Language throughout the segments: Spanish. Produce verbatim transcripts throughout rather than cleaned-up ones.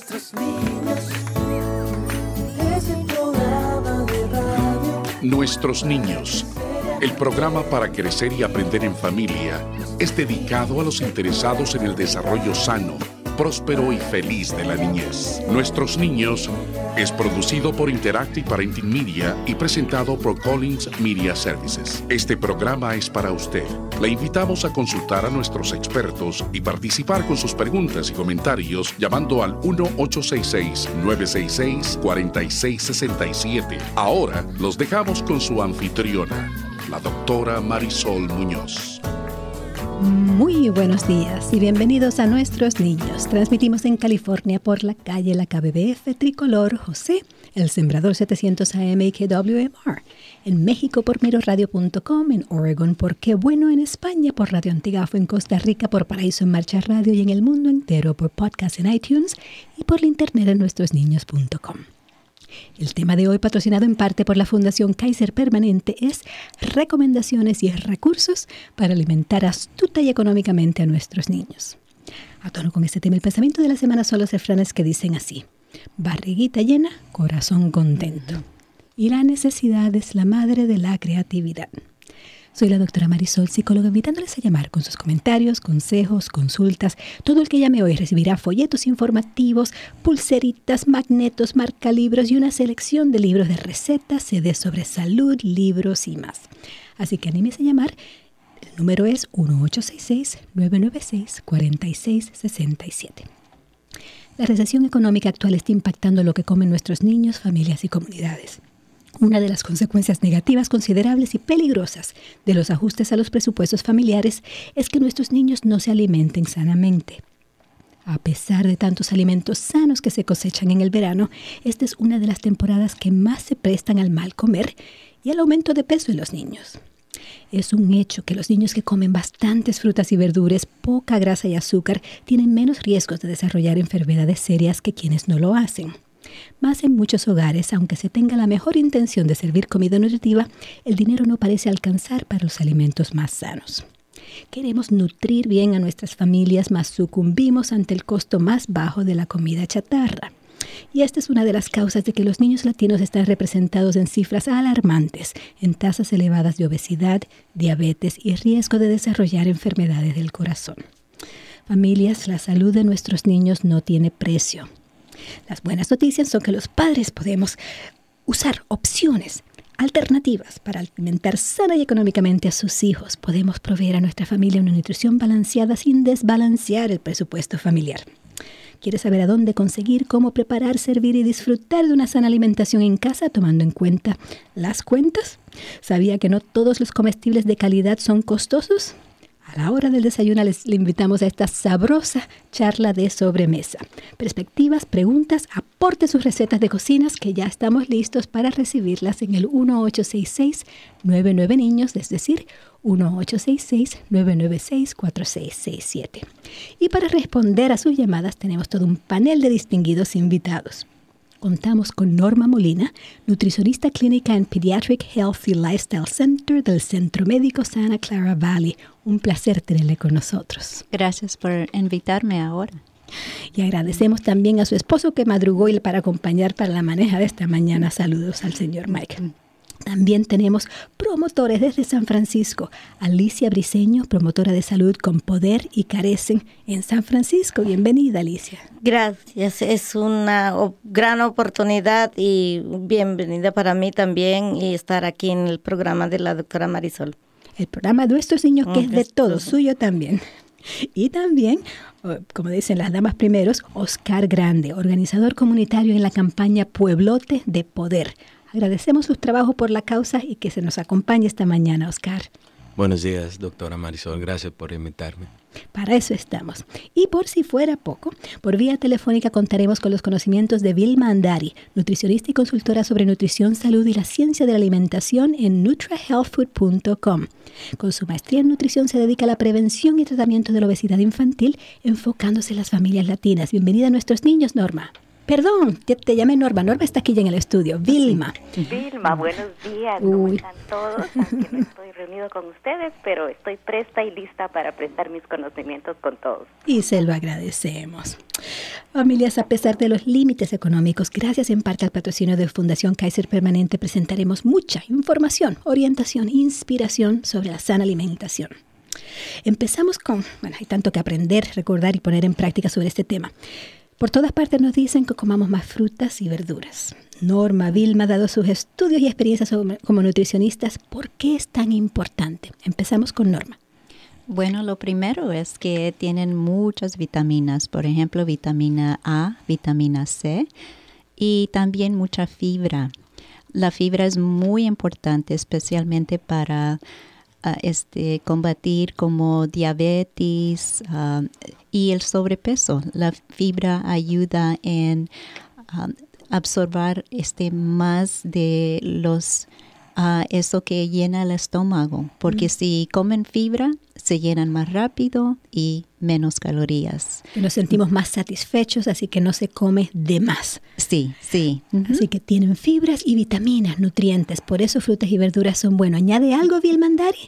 Nuestros niños, ese programa de radio. Nuestros niños, el programa para crecer y aprender en familia, es dedicado a los interesados en el desarrollo sano, próspero y feliz de la niñez. Nuestros niños es producido por Interactive Parenting Media y presentado por Collins Media Services. Este programa es para usted. Le invitamos a consultar a nuestros expertos y participar con sus preguntas y comentarios llamando al uno ocho seis seis, nueve seis seis, cuatro seis seis siete. Ahora los dejamos con su anfitriona, la doctora Marisol Muñoz. Muy buenos días y bienvenidos a Nuestros Niños. Transmitimos en California por la calle La K B B F Tricolor José, el Sembrador setecientos A M y K W M R. En México por miro radio punto com, en Oregon por Qué Bueno, en España por Radio Antigafo, en Costa Rica por Paraíso en Marcha Radio y en el mundo entero por podcast en iTunes y por la internet en nuestros niños punto com. El tema de hoy, patrocinado en parte por la Fundación Kaiser Permanente, es recomendaciones y recursos para alimentar astuta y económicamente a nuestros niños. A tono con este tema, el pensamiento de la semana son los refranes que dicen así: barriguita llena, corazón contento. Y la necesidad es la madre de la creatividad. Soy la doctora Marisol, psicóloga, invitándoles a llamar con sus comentarios, consejos, consultas. Todo el que llame hoy recibirá folletos informativos, pulseritas, magnetos, marcalibros y una selección de libros de recetas, C Ds sobre salud, libros y más. Así que anímese a llamar. El número es uno ocho seis seis, nueve nueve seis, cuatro seis seis siete. La recesión económica actual está impactando lo que comen nuestros niños, familias y comunidades. Una de las consecuencias negativas, considerables y peligrosas de los ajustes a los presupuestos familiares es que nuestros niños no se alimenten sanamente. A pesar de tantos alimentos sanos que se cosechan en el verano, esta es una de las temporadas que más se prestan al mal comer y al aumento de peso en los niños. Es un hecho que los niños que comen bastantes frutas y verduras, poca grasa y azúcar, tienen menos riesgos de desarrollar enfermedades serias que quienes no lo hacen. Más en muchos hogares, aunque se tenga la mejor intención de servir comida nutritiva, el dinero no parece alcanzar para los alimentos más sanos. Queremos nutrir bien a nuestras familias, mas sucumbimos ante el costo más bajo de la comida chatarra. Y esta es una de las causas de que los niños latinos están representados en cifras alarmantes, en tasas elevadas de obesidad, diabetes y riesgo de desarrollar enfermedades del corazón. Familias, la salud de nuestros niños no tiene precio. Las buenas noticias son que los padres podemos usar opciones alternativas para alimentar sana y económicamente a sus hijos. Podemos proveer a nuestra familia una nutrición balanceada sin desbalancear el presupuesto familiar. ¿Quieres saber a dónde conseguir, cómo preparar, servir y disfrutar de una sana alimentación en casa tomando en cuenta las cuentas? ¿Sabía que no todos los comestibles de calidad son costosos? A la hora del desayuno les le invitamos a esta sabrosa charla de sobremesa. Perspectivas, preguntas, aporte sus recetas de cocinas que ya estamos listos para recibirlas en el uno ocho seis seis, nueve nueve niños, es decir, uno ocho seis seis, nueve nueve seis, cuatro seis seis siete. Y para responder a sus llamadas tenemos todo un panel de distinguidos invitados. Contamos con Norma Molina, nutricionista clínica en Pediatric Healthy Lifestyle Center del Centro Médico Santa Clara Valley. Un placer tenerle con nosotros. Gracias por invitarme ahora. Y agradecemos también a su esposo que madrugó y para acompañar para la maneja de esta mañana. Saludos al señor Mike. También tenemos promotores desde San Francisco. Alicia Briceño, promotora de salud con Poder y Carecen en San Francisco. Bienvenida, Alicia. Gracias, es una o- gran oportunidad y bienvenida para mí también y estar aquí en el programa de la doctora Marisol. El programa de Nuestros Niños, que Mm, es de es todo, todo. suyo también. Y también, oh, como dicen las damas primeros, Oscar Grande, organizador comunitario en la campaña Pueblote de Poder. Agradecemos su trabajo por la causa y que se nos acompañe esta mañana, Oscar. Buenos días, doctora Marisol. Gracias por invitarme. Para eso estamos. Y por si fuera poco, por vía telefónica contaremos con los conocimientos de Vilma Andari, nutricionista y consultora sobre nutrición, salud y la ciencia de la alimentación en nutra health food punto com. Con su maestría en nutrición se dedica a la prevención y tratamiento de la obesidad infantil, enfocándose en las familias latinas. Bienvenida a Nuestros Niños, Norma. Perdón, te, te llamé Norma. Norma está aquí ya en el estudio. Vilma. Vilma, buenos días. Uy. ¿Cómo están todos? Aunque no estoy reunido con ustedes, pero estoy presta y lista para prestar mis conocimientos con todos. Y se lo agradecemos. Familias, a pesar de los límites económicos, gracias en parte al patrocinio de Fundación Kaiser Permanente, presentaremos mucha información, orientación e inspiración sobre la sana alimentación. Empezamos con, bueno, hay tanto que aprender, recordar y poner en práctica sobre este tema. Por todas partes nos dicen que comamos más frutas y verduras. Norma Vilma, dado sus estudios y experiencias como nutricionistas, ¿por qué es tan importante? Empezamos con Norma. Bueno, lo primero es que tienen muchas vitaminas, por ejemplo, vitamina A, vitamina C y también mucha fibra. La fibra es muy importante, especialmente para uh, este, combatir como diabetes uh, y el sobrepeso. La fibra ayuda en uh, absorber este, más de los Uh, eso que llena el estómago, porque mm. si comen fibra, se llenan más rápido y menos calorías. Y nos sentimos más satisfechos, así que no se come de más. Sí, sí. Uh-huh. Así que tienen fibras y vitaminas, nutrientes, por eso frutas y verduras son buenos. ¿Añade algo, Vilmandari?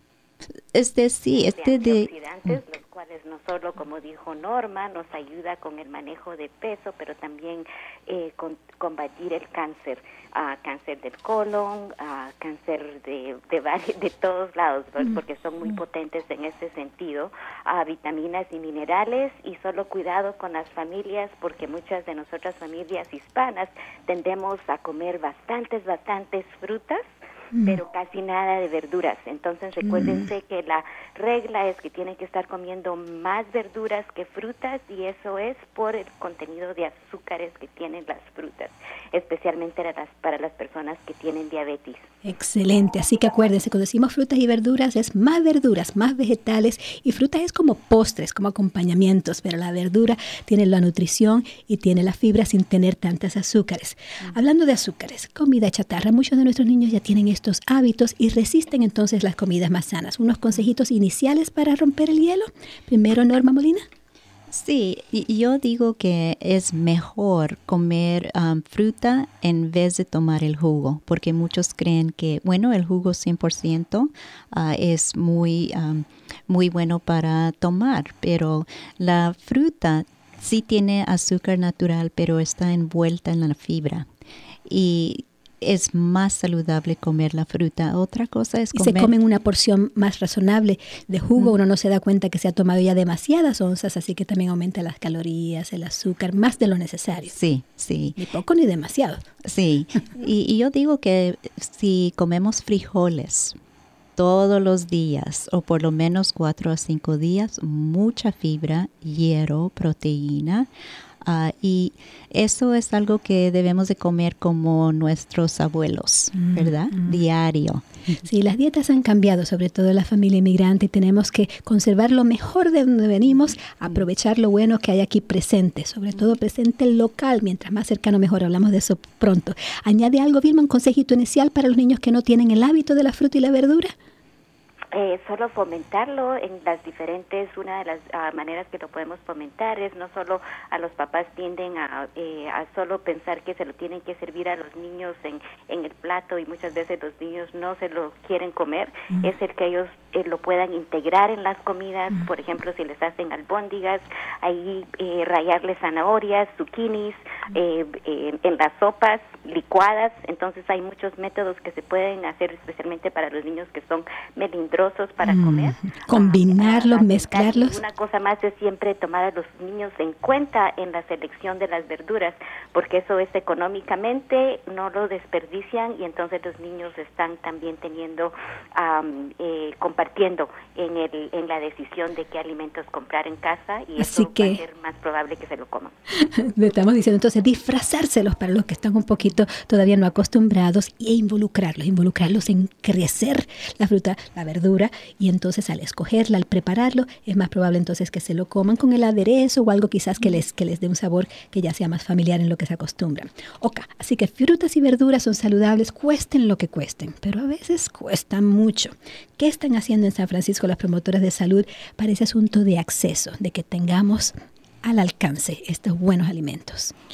Este sí, este de... Antioxidantes, los cuales no solo, como dijo Norma, nos ayuda con el manejo de peso, pero también eh, con, combatir el cáncer, uh, cáncer del colon, uh, cáncer de de, varios, de todos lados, mm. porque son muy potentes en ese sentido, uh, vitaminas y minerales, y solo cuidado con las familias, porque muchas de nosotras familias hispanas tendemos a comer bastantes, bastantes frutas, pero casi nada de verduras. Entonces recuérdense mm. que la regla es que tienen que estar comiendo más verduras que frutas, y eso es por el contenido de azúcares que tienen las frutas, especialmente para las, para las personas que tienen diabetes. Excelente, así que acuérdense, cuando decimos frutas y verduras es más verduras, más vegetales, y frutas es como postres, como acompañamientos, pero la verdura tiene la nutrición y tiene la fibra sin tener tantas azúcares. Mm. Hablando de azúcares, comida chatarra, muchos de nuestros niños ya tienen estos hábitos y resisten entonces las comidas más sanas. ¿Unos consejitos iniciales para romper el hielo? Primero, Norma Molina. Sí, yo digo que es mejor comer um, fruta en vez de tomar el jugo, porque muchos creen que, bueno, el jugo cien por ciento uh, es muy, um, muy bueno para tomar, pero la fruta sí tiene azúcar natural, pero está envuelta en la fibra. Y es más saludable comer la fruta. Otra cosa es comer... Y se comen una porción más razonable de jugo. Mm. Uno no se da cuenta que se ha tomado ya demasiadas onzas, así que también aumenta las calorías, el azúcar, más de lo necesario. Sí, sí. Ni poco ni demasiado. Sí. y, y yo digo que si comemos frijoles todos los días, o por lo menos cuatro a cinco días, mucha fibra, hierro, proteína, Uh, y eso es algo que debemos de comer como nuestros abuelos, mm, ¿verdad? Mm. Diario. Sí, las dietas han cambiado, sobre todo la familia inmigrante, y tenemos que conservar lo mejor de donde venimos, aprovechar lo bueno que hay aquí presente, sobre todo presente local, mientras más cercano mejor. Hablamos de eso pronto. ¿Añade algo, Vilma, un consejito inicial para los niños que no tienen el hábito de la fruta y la verdura? Eh, solo fomentarlo en las diferentes, una de las uh, maneras que lo podemos fomentar es no solo a los papás tienden a, eh, a solo pensar que se lo tienen que servir a los niños en, en el plato, y muchas veces los niños no se lo quieren comer, mm. es el que ellos eh, lo puedan integrar en las comidas, mm. por ejemplo, si les hacen albóndigas, ahí eh, rallarles zanahorias, zucchinis, mm. eh, eh, en las sopas licuadas. Entonces hay muchos métodos que se pueden hacer, especialmente para los niños que son melindrosos para mm. comer. Combinarlos, ah, mezclarlos. Una cosa más es siempre tomar a los niños en cuenta en la selección de las verduras, porque eso es económicamente, no lo desperdician, y entonces los niños están también teniendo, um, eh, compartiendo en el en la decisión de qué alimentos comprar en casa, y Así eso que, va a ser más probable que se lo coman. Estamos diciendo entonces disfrazárselos para los que están un poquito todavía no acostumbrados, e involucrarlos, involucrarlos en crecer la fruta, la verdura, y entonces al escogerla, al prepararlo, es más probable entonces que se lo coman con el aderezo o algo quizás que les, que les dé un sabor que ya sea más familiar en lo que se acostumbran. Ok, así que frutas y verduras son saludables, cuesten lo que cuesten, pero a veces cuestan mucho. ¿Qué están haciendo en San Francisco las promotoras de salud para ese asunto de acceso, de que tengamos al alcance estos buenos alimentos?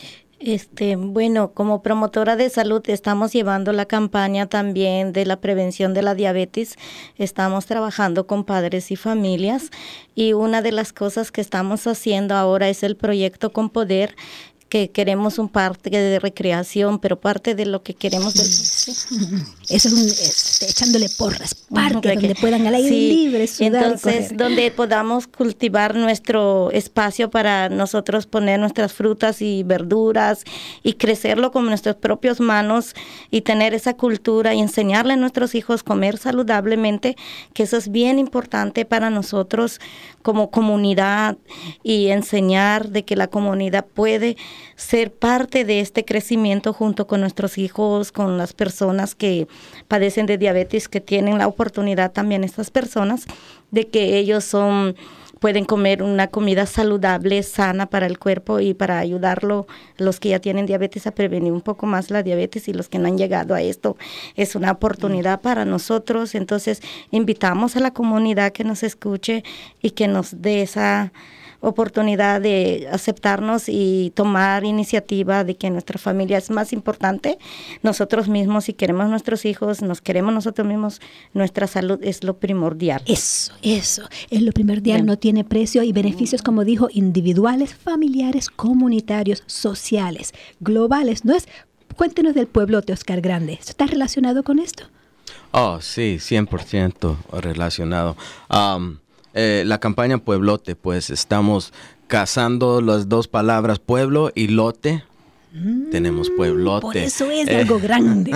Este, bueno, como promotora de salud estamos llevando la campaña también de la prevención de la diabetes. Estamos trabajando con padres y familias y una de las cosas que estamos haciendo ahora es el proyecto Con Poder, que queremos un parque de recreación, pero parte de lo que queremos del sí. Eso es, un, es echándole porras, parque uh-huh, donde puedan al aire sí. libre sudar. Entonces, donde podamos cultivar nuestro espacio para nosotros poner nuestras frutas y verduras y crecerlo con nuestras propias manos y tener esa cultura y enseñarle a nuestros hijos a comer saludablemente, que eso es bien importante para nosotros como comunidad, y enseñar de que la comunidad puede ser parte de este crecimiento junto con nuestros hijos, con las personas que padecen de diabetes, que tienen la oportunidad también estas personas de que ellos son pueden comer una comida saludable, sana para el cuerpo y para ayudarlo, los que ya tienen diabetes, a prevenir un poco más la diabetes, y los que no han llegado a esto. Es una oportunidad para nosotros. Entonces, invitamos a la comunidad que nos escuche y que nos dé esa oportunidad de aceptarnos y tomar iniciativa de que nuestra familia es más importante. Nosotros mismos, si queremos nuestros hijos, nos queremos nosotros mismos, nuestra salud es lo primordial. Eso, eso, es lo primordial. Bien. No tiene precio y beneficios, como dijo, individuales, familiares, comunitarios, sociales, globales. ¿No es? Cuéntenos del pueblote, Oscar Grande. ¿Está relacionado con esto? Oh, sí, cien por ciento relacionado. Um, Eh, la campaña Pueblote, pues estamos casando las dos palabras pueblo y lote. Mm, Tenemos pueblote. Por eso es eh, algo grande.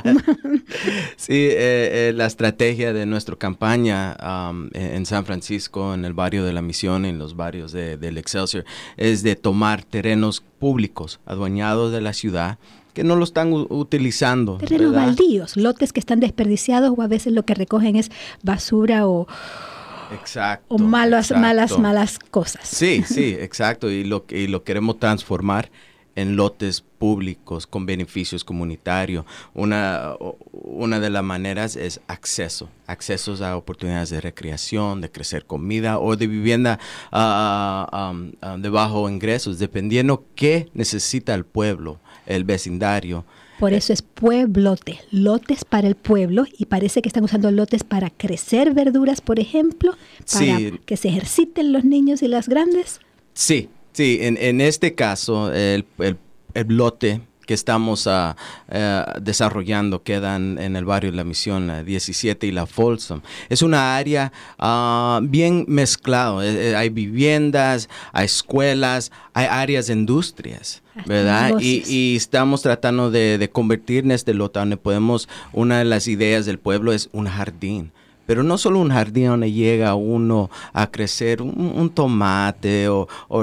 Sí, eh, eh, la estrategia de nuestra campaña um, en San Francisco, en el barrio de la Misión, en los barrios de, del Excelsior, es de tomar terrenos públicos adueñados de la ciudad que no lo están u- utilizando. Terrenos ¿verdad? Baldíos, lotes que están desperdiciados, o a veces lo que recogen es basura o... Exacto. O malas, exacto. malas, malas cosas. Sí, sí, exacto. Y lo, y lo queremos transformar en lotes públicos con beneficios comunitarios. Una, una de las maneras es acceso. Accesos a oportunidades de recreación, de crecer comida o de vivienda uh, um, uh, de bajo ingresos, dependiendo qué necesita el pueblo, el vecindario. Por eso es pueblote, lotes para el pueblo, y parece que están usando lotes para crecer verduras, por ejemplo, para sí. que se ejerciten los niños y las grandes. Sí, sí, en, en este caso el, el, el lote que estamos uh, uh, desarrollando quedan en el barrio de la Misión, la diecisiete y la Folsom. Es una área uh, bien mezclado. Eh, hay viviendas, hay escuelas, hay áreas de industrias, ¿verdad? Y, y estamos tratando de, de convertir en este lote donde podemos, una de las ideas del pueblo es un jardín. Pero no solo un jardín donde llega uno a crecer un, un tomate o, o,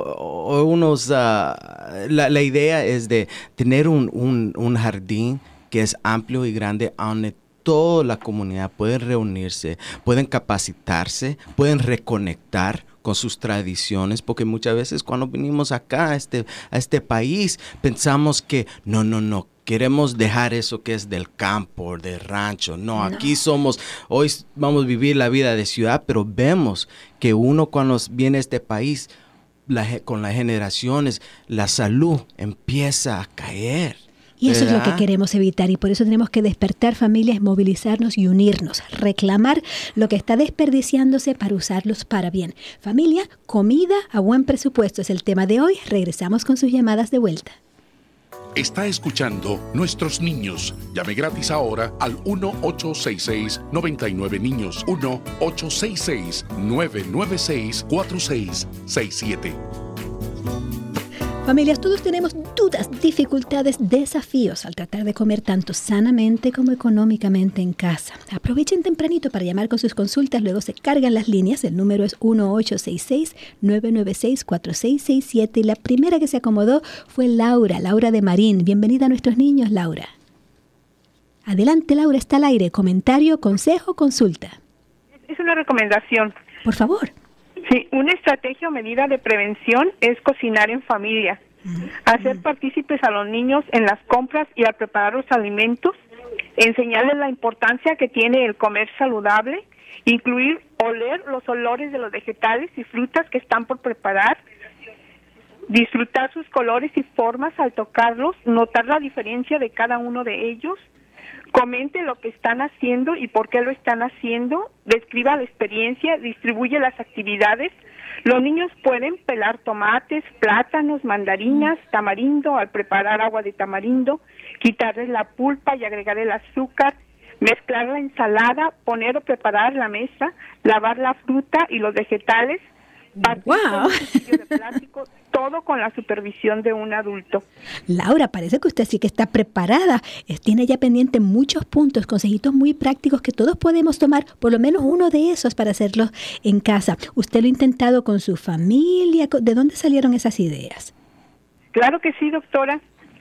o unos... Uh, la, la idea es de tener un, un, un jardín que es amplio y grande, donde toda la comunidad puede reunirse, pueden capacitarse, pueden reconectar con sus tradiciones, porque muchas veces cuando venimos acá a este, a este país pensamos que no, no, no, queremos dejar eso que es del campo, del rancho. No, no, aquí somos, hoy vamos a vivir la vida de ciudad, pero vemos que uno cuando viene a este país, la, con las generaciones, la salud empieza a caer. Y eso ¿verdad? Es lo que queremos evitar, y por eso tenemos que despertar familias, movilizarnos y unirnos, reclamar lo que está desperdiciándose para usarlos para bien. Familia, comida a buen presupuesto es el tema de hoy. Regresamos con sus llamadas de vuelta. Está escuchando Nuestros Niños. Llame gratis ahora al uno ocho seis seis nueve nueve niños, uno ocho seis seis nueve nueve seis cuatro seis seis siete. Familias, todos tenemos dudas, dificultades, desafíos al tratar de comer tanto sanamente como económicamente en casa. Aprovechen tempranito para llamar con sus consultas, luego se cargan las líneas. El número es uno ocho seis seis nueve nueve seis cuatro seis seis siete, y la primera que se acomodó fue Laura, Laura de Marín. Bienvenida a Nuestros Niños, Laura. Adelante, Laura, está al aire. Comentario, consejo, consulta. Es una recomendación. Por favor. Sí, una estrategia o medida de prevención es cocinar en familia, uh-huh. hacer partícipes a los niños en las compras y al preparar los alimentos, enseñarles la importancia que tiene el comer saludable, incluir oler los olores de los vegetales y frutas que están por preparar, disfrutar sus colores y formas al tocarlos, notar la diferencia de cada uno de ellos, comente lo que están haciendo y por qué lo están haciendo, describa la experiencia, distribuye las actividades. Los niños pueden pelar tomates, plátanos, mandarinas, tamarindo, al preparar agua de tamarindo, quitarles la pulpa y agregar el azúcar, mezclar la ensalada, poner o preparar la mesa, lavar la fruta y los vegetales, partir ¡Wow! con un cuchillo de plástico, todo con la supervisión de un adulto. Laura, parece que usted sí que está preparada. Eh, Tiene ya pendiente muchos puntos, consejitos muy prácticos que todos podemos tomar, por lo menos uno de esos para hacerlos en casa. ¿Usted lo ha intentado con su familia? ¿De dónde salieron esas ideas? Claro que sí, doctora.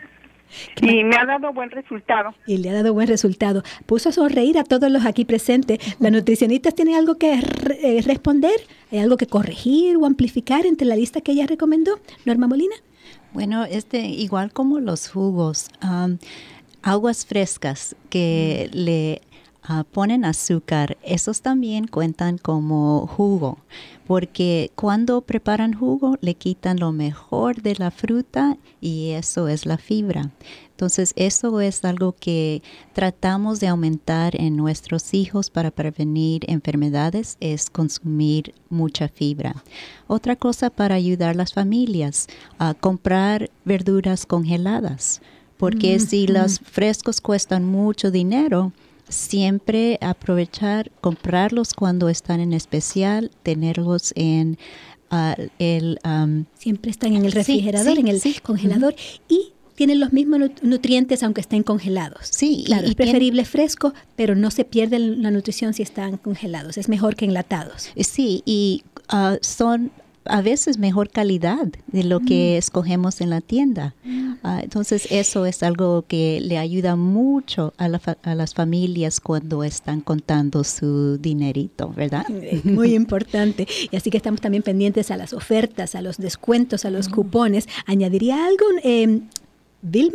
Y me ha dado buen resultado. Y le ha dado buen resultado. Puso a sonreír a todos los aquí presentes. ¿Las nutricionistas tienen algo que re- eh, responder? ¿Hay algo que corregir o amplificar entre la lista que ella recomendó? Norma Molina. Bueno, este, igual como los jugos, um, aguas frescas que mm. le uh, ponen azúcar, esos también cuentan como jugo, porque cuando preparan jugo le quitan lo mejor de la fruta y eso es la fibra. Entonces, eso es algo que tratamos de aumentar en nuestros hijos para prevenir enfermedades, es consumir mucha fibra. Otra cosa para ayudar a las familias, a comprar verduras congeladas, porque mm-hmm. si los frescos cuestan mucho dinero, siempre aprovechar, comprarlos cuando están en especial, tenerlos en uh, el... Um, siempre están en el refrigerador, sí, sí, en el sí. congelador uh-huh. y tienen los mismos nutrientes aunque estén congelados. Sí, claro, y, es preferible fresco, pero no se pierde la nutrición si están congelados. Es mejor que enlatados. Sí, y uh, son a veces mejor calidad de lo mm. que escogemos en la tienda. Mm. Uh, entonces, eso es algo que le ayuda mucho a, la fa- a las familias cuando están contando su dinerito, ¿verdad? Muy importante. Y así que estamos también pendientes a las ofertas, a los descuentos, a los mm. cupones. ¿Añadiría algo, eh, Vilma?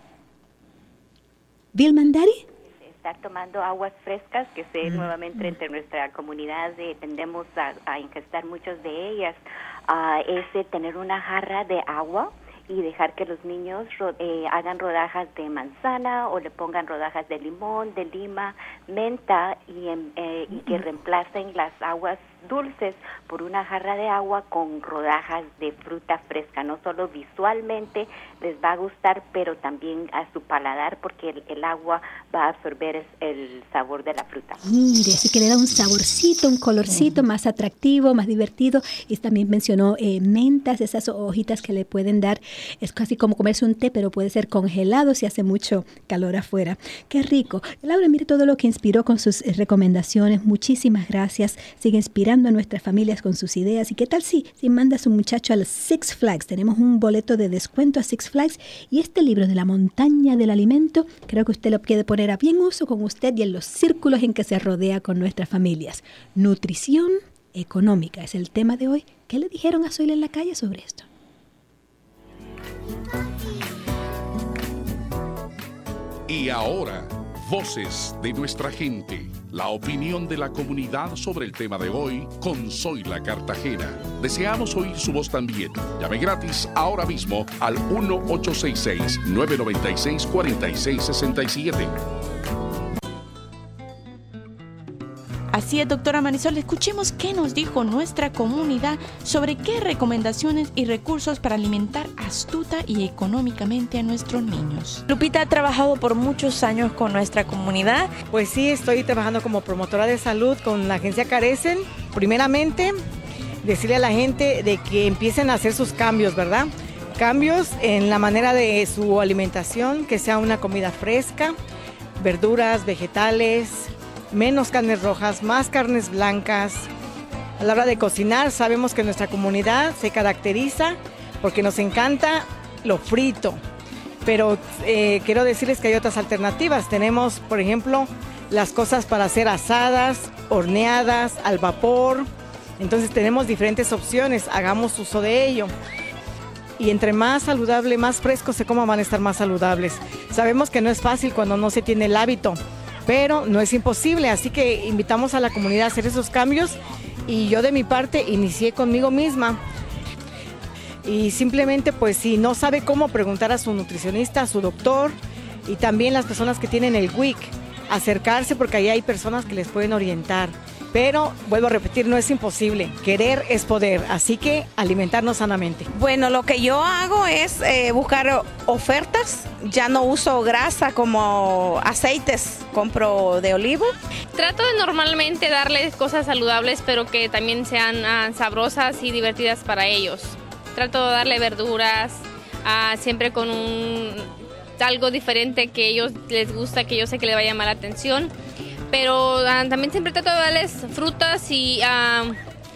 ¿Vilma Andari? Estar tomando aguas frescas, que sé mm. nuevamente entre nuestra comunidad eh, tendemos a, a ingestar muchas de ellas, uh, es eh, tener una jarra de agua y dejar que los niños ro- eh, hagan rodajas de manzana o le pongan rodajas de limón, de lima, menta y, eh, y que reemplacen las aguas dulces por una jarra de agua con rodajas de fruta fresca. No solo visualmente les va a gustar, pero también a su paladar, porque el, el agua va a absorber el sabor de la fruta. Mire, así que le da un saborcito, un colorcito más atractivo, más divertido. Y también mencionó eh, mentas, esas hojitas que le pueden dar. Es casi como comerse un té, pero puede ser congelado si hace mucho calor afuera. ¡Qué rico! Laura, mire todo lo que inspiró con sus eh, recomendaciones. Muchísimas gracias. Sigue inspirando a nuestras familias con sus ideas. ¿Y qué tal si, si manda a su muchacho al Six Flags? Tenemos un boleto de descuento a Six Flags y este libro de la montaña del alimento, creo que usted lo puede poner a bien uso con usted y en los círculos en que se rodea con nuestras familias. Nutrición económica es el tema de hoy. ¿Qué le dijeron a Zoila en la calle sobre esto? Y ahora, voces de nuestra gente. La opinión de la comunidad sobre el tema de hoy con Zoila Cartagena. Deseamos oír su voz también. Llame gratis ahora mismo al uno ocho seis seis, nueve nueve seis, cuatro seis seis siete. Así es, doctora Marisol, escuchemos qué nos dijo nuestra comunidad sobre qué recomendaciones y recursos para alimentar astuta y económicamente a nuestros niños. Lupita ha trabajado por muchos años con nuestra comunidad. Pues sí, estoy trabajando como promotora de salud con la agencia Carecen. Primeramente, decirle a la gente de que empiecen a hacer sus cambios, ¿verdad? Cambios en la manera de su alimentación, que sea una comida fresca, verduras, vegetales, menos carnes rojas, más carnes blancas. A la hora de cocinar, sabemos que nuestra comunidad se caracteriza porque nos encanta lo frito, pero eh, quiero decirles que hay otras alternativas. Tenemos, por ejemplo, las cosas para hacer asadas, horneadas, al vapor. Entonces tenemos diferentes opciones, hagamos uso de ello. Y entre más saludable, más fresco se coma, van a estar más saludables. Sabemos que no es fácil cuando no se tiene el hábito, pero no es imposible, así que invitamos a la comunidad a hacer esos cambios y yo de mi parte inicié conmigo misma. y simplemente pues si no sabe cómo, preguntar a su nutricionista, a su doctor, y también las personas que tienen el W I C, acercarse porque ahí hay personas que les pueden orientar. Pero, vuelvo a repetir, no es imposible. Querer es poder, así que alimentarnos sanamente. Bueno, lo que yo hago es eh, buscar ofertas. Ya no uso grasa como aceites, compro de olivo. Trato de normalmente darles cosas saludables, pero que también sean uh, sabrosas y divertidas para ellos. Trato de darle verduras, uh, siempre con un, algo diferente que a ellos les gusta, que yo sé que les va a llamar la atención. Pero uh, también siempre trato de darles frutas y uh,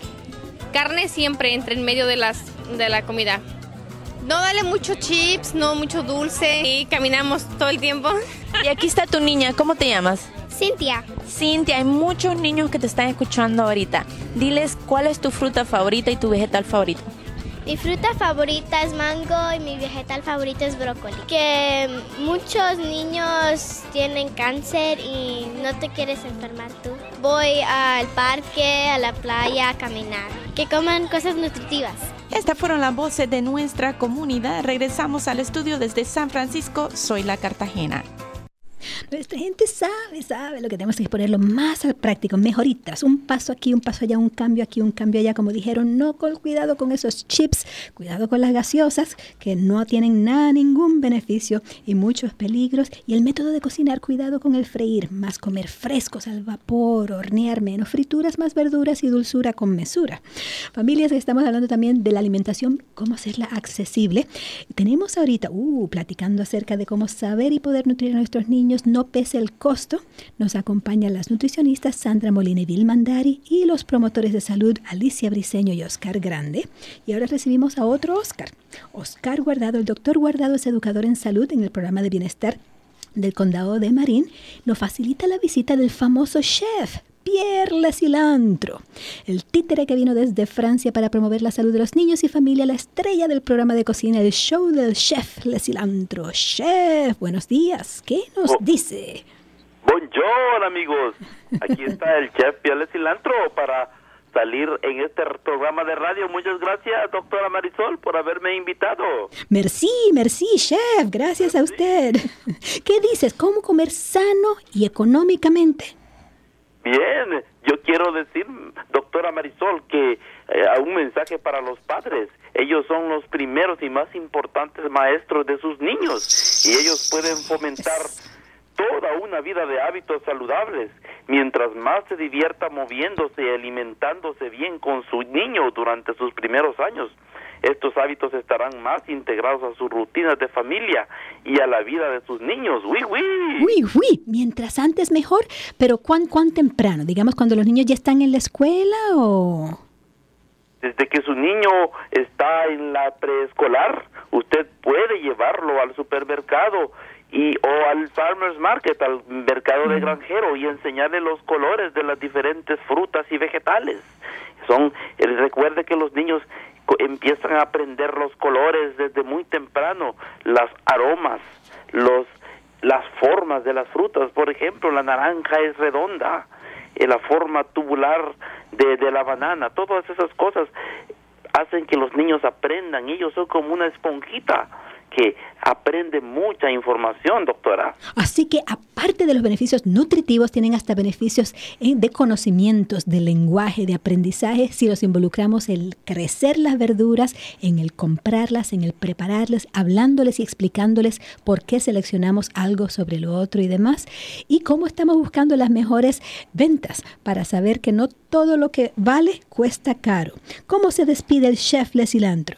carne siempre entre en medio de, las, de la comida. No darle mucho chips, no mucho dulce y caminamos todo el tiempo. Y aquí está tu niña, ¿cómo te llamas? Cintia. Cintia, hay muchos niños que te están escuchando ahorita. Diles cuál es tu fruta favorita y tu vegetal favorito. Mi fruta favorita es mango y mi vegetal favorito es brócoli. Que muchos niños tienen cáncer y no te quieres enfermar tú. Voy al parque, a la playa a caminar. Que coman cosas nutritivas. Estas fueron las voces de nuestra comunidad. Regresamos al estudio desde San Francisco. Soy la Cartagena. Nuestra gente sabe, sabe lo que tenemos que ponerlo más al práctico, mejoritas, un paso aquí, un paso allá, un cambio aquí, un cambio allá, como dijeron, no con cuidado con esos chips, cuidado con las gaseosas que no tienen nada, ningún beneficio y muchos peligros, y el método de cocinar, cuidado con el freír, más comer frescos al vapor, hornear menos frituras, más verduras y dulzura con mesura. Familias, estamos hablando también de la alimentación, cómo hacerla accesible. Tenemos ahorita, uh, platicando acerca de cómo saber y poder nutrir a nuestros niños, no pese el costo. Nos acompañan las nutricionistas Sandra Molina y Bill Mandari y los promotores de salud Alicia Briceño y Oscar Grande. Y ahora recibimos a otro Oscar. Oscar Guardado, el doctor Guardado es educador en salud en el programa de bienestar del condado de Marin. Nos facilita la visita del famoso chef Pierre Le Cilantro, el títere que vino desde Francia para promover la salud de los niños y familia, la estrella del programa de cocina, el show del chef Le Cilantro. Chef, buenos días, ¿qué nos oh. dice? Bonjour, amigos, aquí está el chef Pierre Le Cilantro para salir en este programa de radio. Muchas gracias, doctora Marisol, por haberme invitado. Merci, merci, chef, gracias a usted. ¿Qué dices? ¿Cómo comer sano y económicamente? Bien, yo quiero decir, doctora Marisol, que eh, un mensaje para los padres. Ellos son los primeros y más importantes maestros de sus niños y ellos pueden fomentar toda una vida de hábitos saludables. Mientras más se divierta moviéndose y alimentándose bien con su niño durante sus primeros años, estos hábitos estarán más integrados a sus rutinas de familia y a la vida de sus niños. ¡Uy, uy! ¡Uy, uy! Mientras antes mejor, pero ¿cuán, cuán temprano? Digamos, cuando los niños ya están en la escuela o... Desde que su niño está en la preescolar, usted puede llevarlo al supermercado y o al farmer's market, al mercado de granjero, y enseñarle los colores de las diferentes frutas y vegetales. Son, recuerde que los niños empiezan a aprender los colores desde muy temprano, las aromas, los las formas de las frutas. Por ejemplo, la naranja es redonda, eh, la forma tubular de, de la banana. Todas esas cosas hacen que los niños aprendan. Ellos son como una esponjita que aprende mucha información, doctora. Así que aparte de los beneficios nutritivos, tienen hasta beneficios de conocimientos, de lenguaje, de aprendizaje, si los involucramos en crecer las verduras, en el comprarlas, en el prepararlas, hablándoles y explicándoles por qué seleccionamos algo sobre lo otro y demás, y cómo estamos buscando las mejores ventas para saber que no todo lo que vale cuesta caro. ¿Cómo se despide el chef Le Cilantro?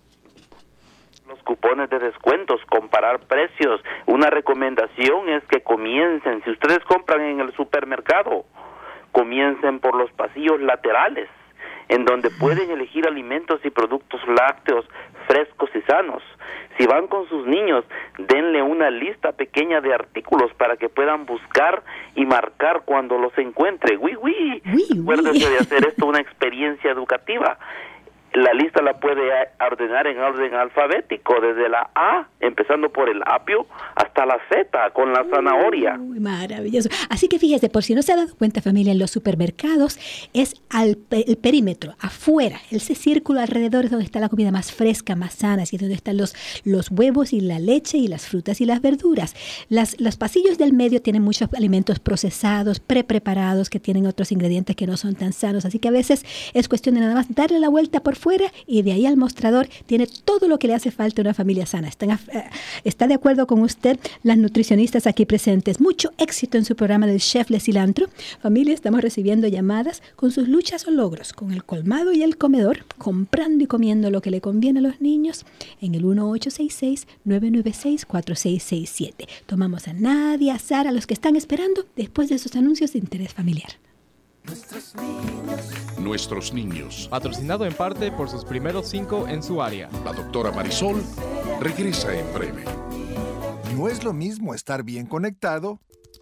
Cupones de descuentos, comparar precios. Una recomendación es que comiencen, si ustedes compran en el supermercado, comiencen por los pasillos laterales, en donde pueden elegir alimentos y productos lácteos frescos y sanos. Si van con sus niños, denle una lista pequeña de artículos para que puedan buscar y marcar cuando los encuentre. ¡Uy, uy! Acuérdense de hacer esto una experiencia educativa. la lista la puede ordenar en orden alfabético, desde la A, empezando por el apio, hasta la Z, con la zanahoria. Uy, maravilloso. Así que fíjese, por si no se ha dado cuenta, familia, en los supermercados es al el perímetro, afuera, ese círculo alrededor es donde está la comida más fresca, más sana, así es donde están los, los huevos y la leche y las frutas y las verduras. Las, los pasillos del medio tienen muchos alimentos procesados, pre-preparados, que tienen otros ingredientes que no son tan sanos, así que a veces es cuestión de nada más darle la vuelta por fuera y de ahí al mostrador tiene todo lo que le hace falta a una familia sana. ¿Están, uh, ¿Está de acuerdo con usted, las nutricionistas aquí presentes? Mucho éxito en su programa del Chef Le Cilantro. Familia, estamos recibiendo llamadas con sus luchas o logros, con el colmado y el comedor, comprando y comiendo lo que le conviene a los niños en el uno ocho seis seis, nueve nueve seis, cuatro seis seis siete. Tomamos a Nadia, a Sara, a los que están esperando después de esos anuncios de interés familiar. Nuestros niños. Nuestros niños. Patrocinado en parte por sus primeros cinco en su área. La doctora Marisol regresa en breve. No es lo mismo estar bien conectado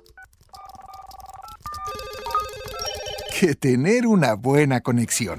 que tener una buena conexión.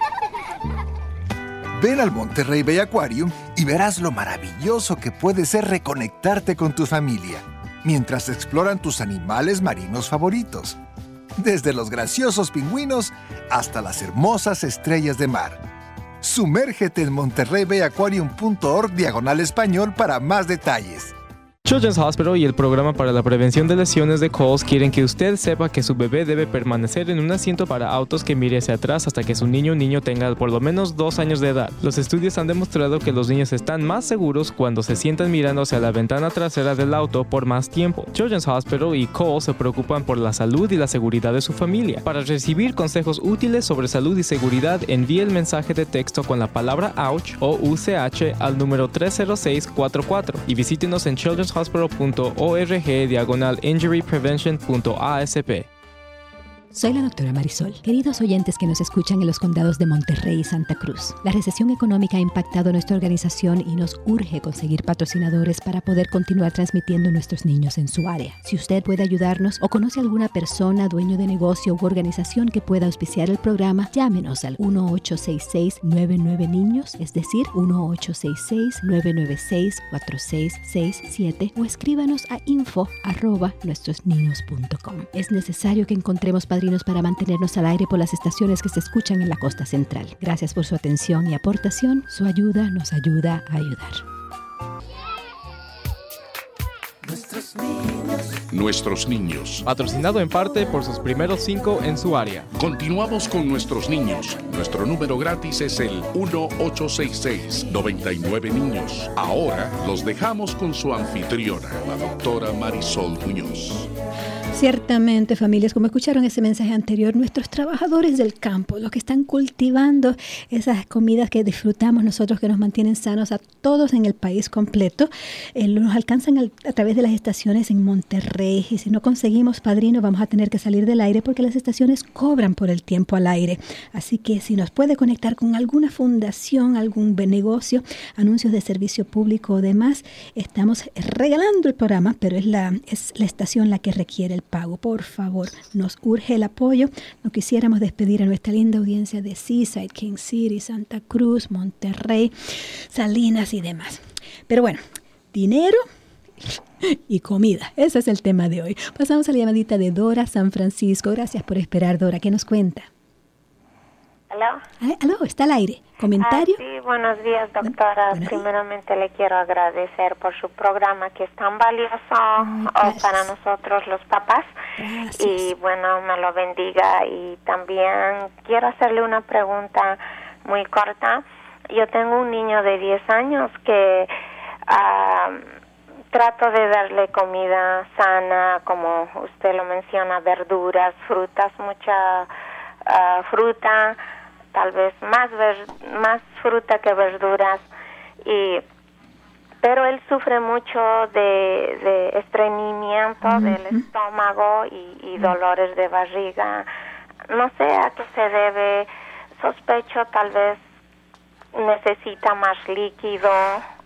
Ven al Monterrey Bay Aquarium y verás lo maravilloso que puede ser reconectarte con tu familia mientras exploran tus animales marinos favoritos. Desde los graciosos pingüinos hasta las hermosas estrellas de mar. Sumérgete en monterrey bay aquarium punto org diagonal español para más detalles. Children's Hospital y el Programa para la Prevención de Lesiones de Coles quieren que usted sepa que su bebé debe permanecer en un asiento para autos que mire hacia atrás hasta que su niño o niño tenga por lo menos dos años de edad. Los estudios han demostrado que los niños están más seguros cuando se sientan mirando hacia la ventana trasera del auto por más tiempo. Children's Hospital y Coles se preocupan por la salud y la seguridad de su familia. Para recibir consejos útiles sobre salud y seguridad, envíe el mensaje de texto con la palabra ouch o U C H al número tres cero seis cuatro cuatro y visítenos en children's hospital punto org diagonal injury prevention punto A S P. Soy la doctora Marisol. Queridos oyentes que nos escuchan en los condados de Monterrey y Santa Cruz, la recesión económica ha impactado nuestra organización y nos urge conseguir patrocinadores para poder continuar transmitiendo a nuestros niños en su área. Si usted puede ayudarnos o conoce alguna persona, dueño de negocio u organización que pueda auspiciar el programa, llámenos al uno ocho seis seis, nueve nueve niños, es decir, uno ocho seis seis, nueve nueve seis, cuatro seis seis siete o escríbanos a info arroba nuestros niños punto com. Es necesario que encontremos padrinos para mantenernos al aire por las estaciones que se escuchan en la costa central. Gracias por su atención y aportación. Su ayuda nos ayuda a ayudar. Nuestros niños. Nuestros niños. Patrocinado en parte por sus primeros cinco en su área. Continuamos con nuestros niños. Nuestro número gratis es el uno ocho seis seis, nueve nueve niños. Ahora los dejamos con su anfitriona, la doctora Marisol Muñoz. Ciertamente, familias, como escucharon ese mensaje anterior, nuestros trabajadores del campo, los que están cultivando esas comidas que disfrutamos nosotros, que nos mantienen sanos a todos en el país completo, eh, nos alcanzan al, a través de las estaciones en Monterrey. Y si no conseguimos padrinos, vamos a tener que salir del aire porque las estaciones cobran por el tiempo al aire. Así que si nos puede conectar con alguna fundación, algún negocio, anuncios de servicio público o demás, estamos regalando el programa, pero es la, es la estación la que requiere el pago. Por favor, nos urge el apoyo. No quisiéramos despedir a nuestra linda audiencia de Seaside, King City, Santa Cruz, Monterrey, Salinas y demás. Pero bueno, dinero y comida. Ese es el tema de hoy. Pasamos a la llamadita de Dora, San Francisco. Gracias por esperar, Dora. ¿Qué nos cuenta? ¿Aló? ¿Aló? ¿Está al aire? ¿Comentario? Ah, sí, buenos días, doctora. Buenos Primeramente días. Le quiero agradecer por su programa que es tan valioso oh, para nosotros los papás. Gracias. Y bueno, me lo bendiga. Y también quiero hacerle una pregunta muy corta. Yo tengo un niño de diez años que uh, trato de darle comida sana, como usted lo menciona, verduras, frutas, mucha uh, fruta, tal vez más ver, más fruta que verduras, y pero él sufre mucho de, de estreñimiento uh-huh. del estómago y, y dolores de barriga. No sé a qué se debe. Sospecho tal vez necesita más líquido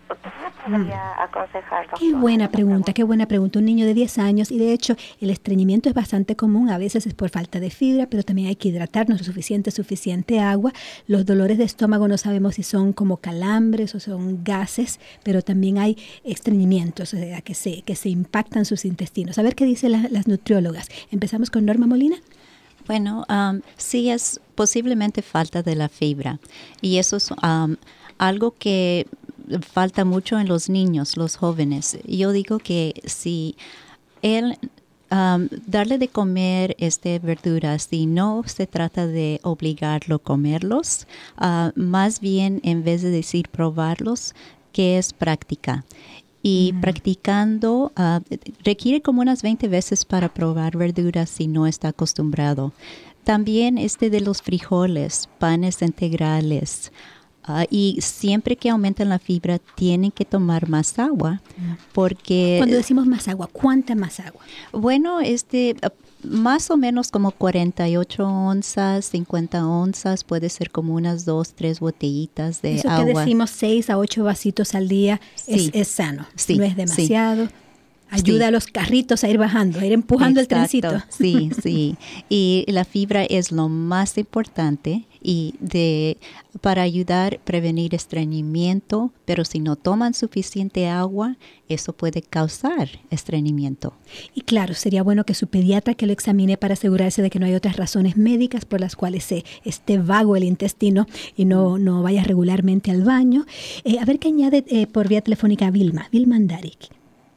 podría aconsejar, doctora? Qué buena pregunta, qué buena pregunta. Un niño de diez años, y de hecho el estreñimiento es bastante común, a veces es por falta de fibra, pero también hay que hidratarnos lo suficiente, suficiente agua. Los dolores de estómago no sabemos si son como calambres o son gases, pero también hay estreñimientos, o sea, que se, que se impactan sus intestinos. A ver qué dicen la, las nutriólogas. Empezamos con Norma Molina. Bueno, um, sí es posiblemente falta de la fibra, y eso es um, algo que falta mucho en los niños, los jóvenes. Yo digo que si él um, darle de comer este verduras, si no se trata de obligarlo a comerlos, uh, más bien en vez de decir probarlos, que es práctica. Y mm. practicando, uh, requiere como unas veinte veces para probar verduras si no está acostumbrado. También este de los frijoles, panes integrales. Uh, y siempre que aumentan la fibra, tienen que tomar más agua, porque... Cuando decimos más agua, ¿cuánta más agua? Bueno, este... Uh, más o menos como cuarenta y ocho onzas, cincuenta onzas, puede ser como unas dos, tres botellitas de Eso agua. Eso que decimos seis a ocho vasitos al día sí. es, es sano, sí, no es demasiado. Sí. Ayuda sí. a los carritos a ir bajando, a ir empujando Exacto. el trencito. Sí, sí. Y la fibra es lo más importante y de para ayudar a prevenir estreñimiento, pero si no toman suficiente agua, eso puede causar estreñimiento. Y claro, sería bueno que su pediatra que lo examine para asegurarse de que no hay otras razones médicas por las cuales se esté vago el intestino y no, no vaya regularmente al baño. Eh, a ver qué añade eh, por vía telefónica Vilma, Vilma Andaric.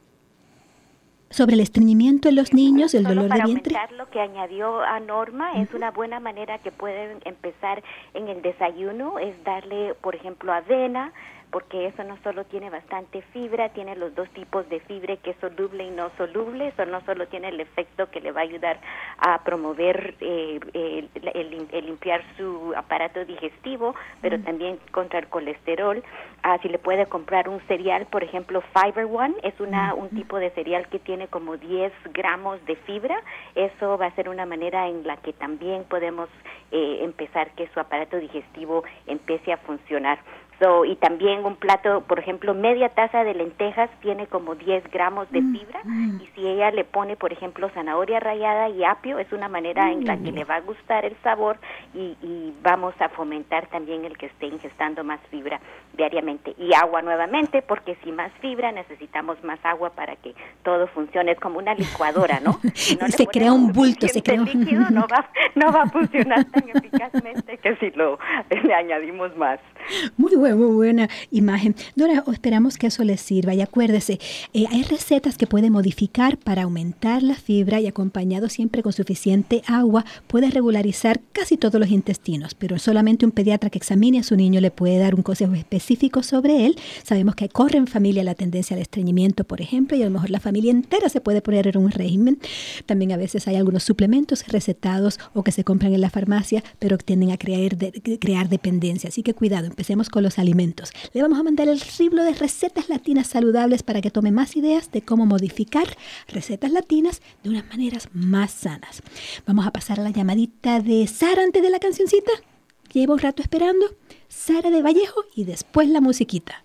Sobre el estreñimiento en los niños, el Solo dolor para de vientre. aumentar lo que añadió a Norma, uh-huh. es una buena manera que pueden empezar en el desayuno, es darle, por ejemplo, avena, porque eso no solo tiene bastante fibra, tiene los dos tipos de fibra, que es soluble y no soluble. Eso no solo tiene el efecto que le va a ayudar a promover eh, el, el, el limpiar su aparato digestivo, pero mm. también contra el colesterol. Ah, si le puede comprar un cereal, por ejemplo, Fiber One, es una mm. un tipo de cereal que tiene como diez gramos de fibra. Eso va a ser una manera en la que también podemos eh, empezar que su aparato digestivo empiece a funcionar. So, y también un plato, por ejemplo, media taza de lentejas tiene como diez gramos de fibra, mm. y si ella le pone, por ejemplo, zanahoria rallada y apio, es una manera mm. en la que le va a gustar el sabor y, y vamos a fomentar también el que esté ingestando más fibra diariamente. Y agua nuevamente, porque si más fibra necesitamos más agua para que todo funcione. Es como una licuadora, ¿no? Si no se crea un bulto, se crea un líquido, no va, no va a funcionar tan eficazmente que si lo le añadimos más. Muy buena, muy buena imagen. Dora, esperamos que eso les sirva. Y acuérdese, eh, hay recetas que puede modificar para aumentar la fibra y acompañado siempre con suficiente agua, puede regularizar casi todos los intestinos, pero solamente un pediatra que examine a su niño le puede dar un consejo específico sobre él. Sabemos que corre en familia la tendencia al estreñimiento, por ejemplo, y a lo mejor la familia entera se puede poner en un régimen. También a veces hay algunos suplementos recetados o que se compran en la farmacia, pero tienden a crear, de, crear dependencia. Así que cuidado. Empecemos con los alimentos. Le vamos a mandar el libro de recetas latinas saludables para que tome más ideas de cómo modificar recetas latinas de unas maneras más sanas. Vamos a pasar a la llamadita de Sara antes de la cancioncita. Llevo un rato esperando. Sara de Vallejo y después la musiquita.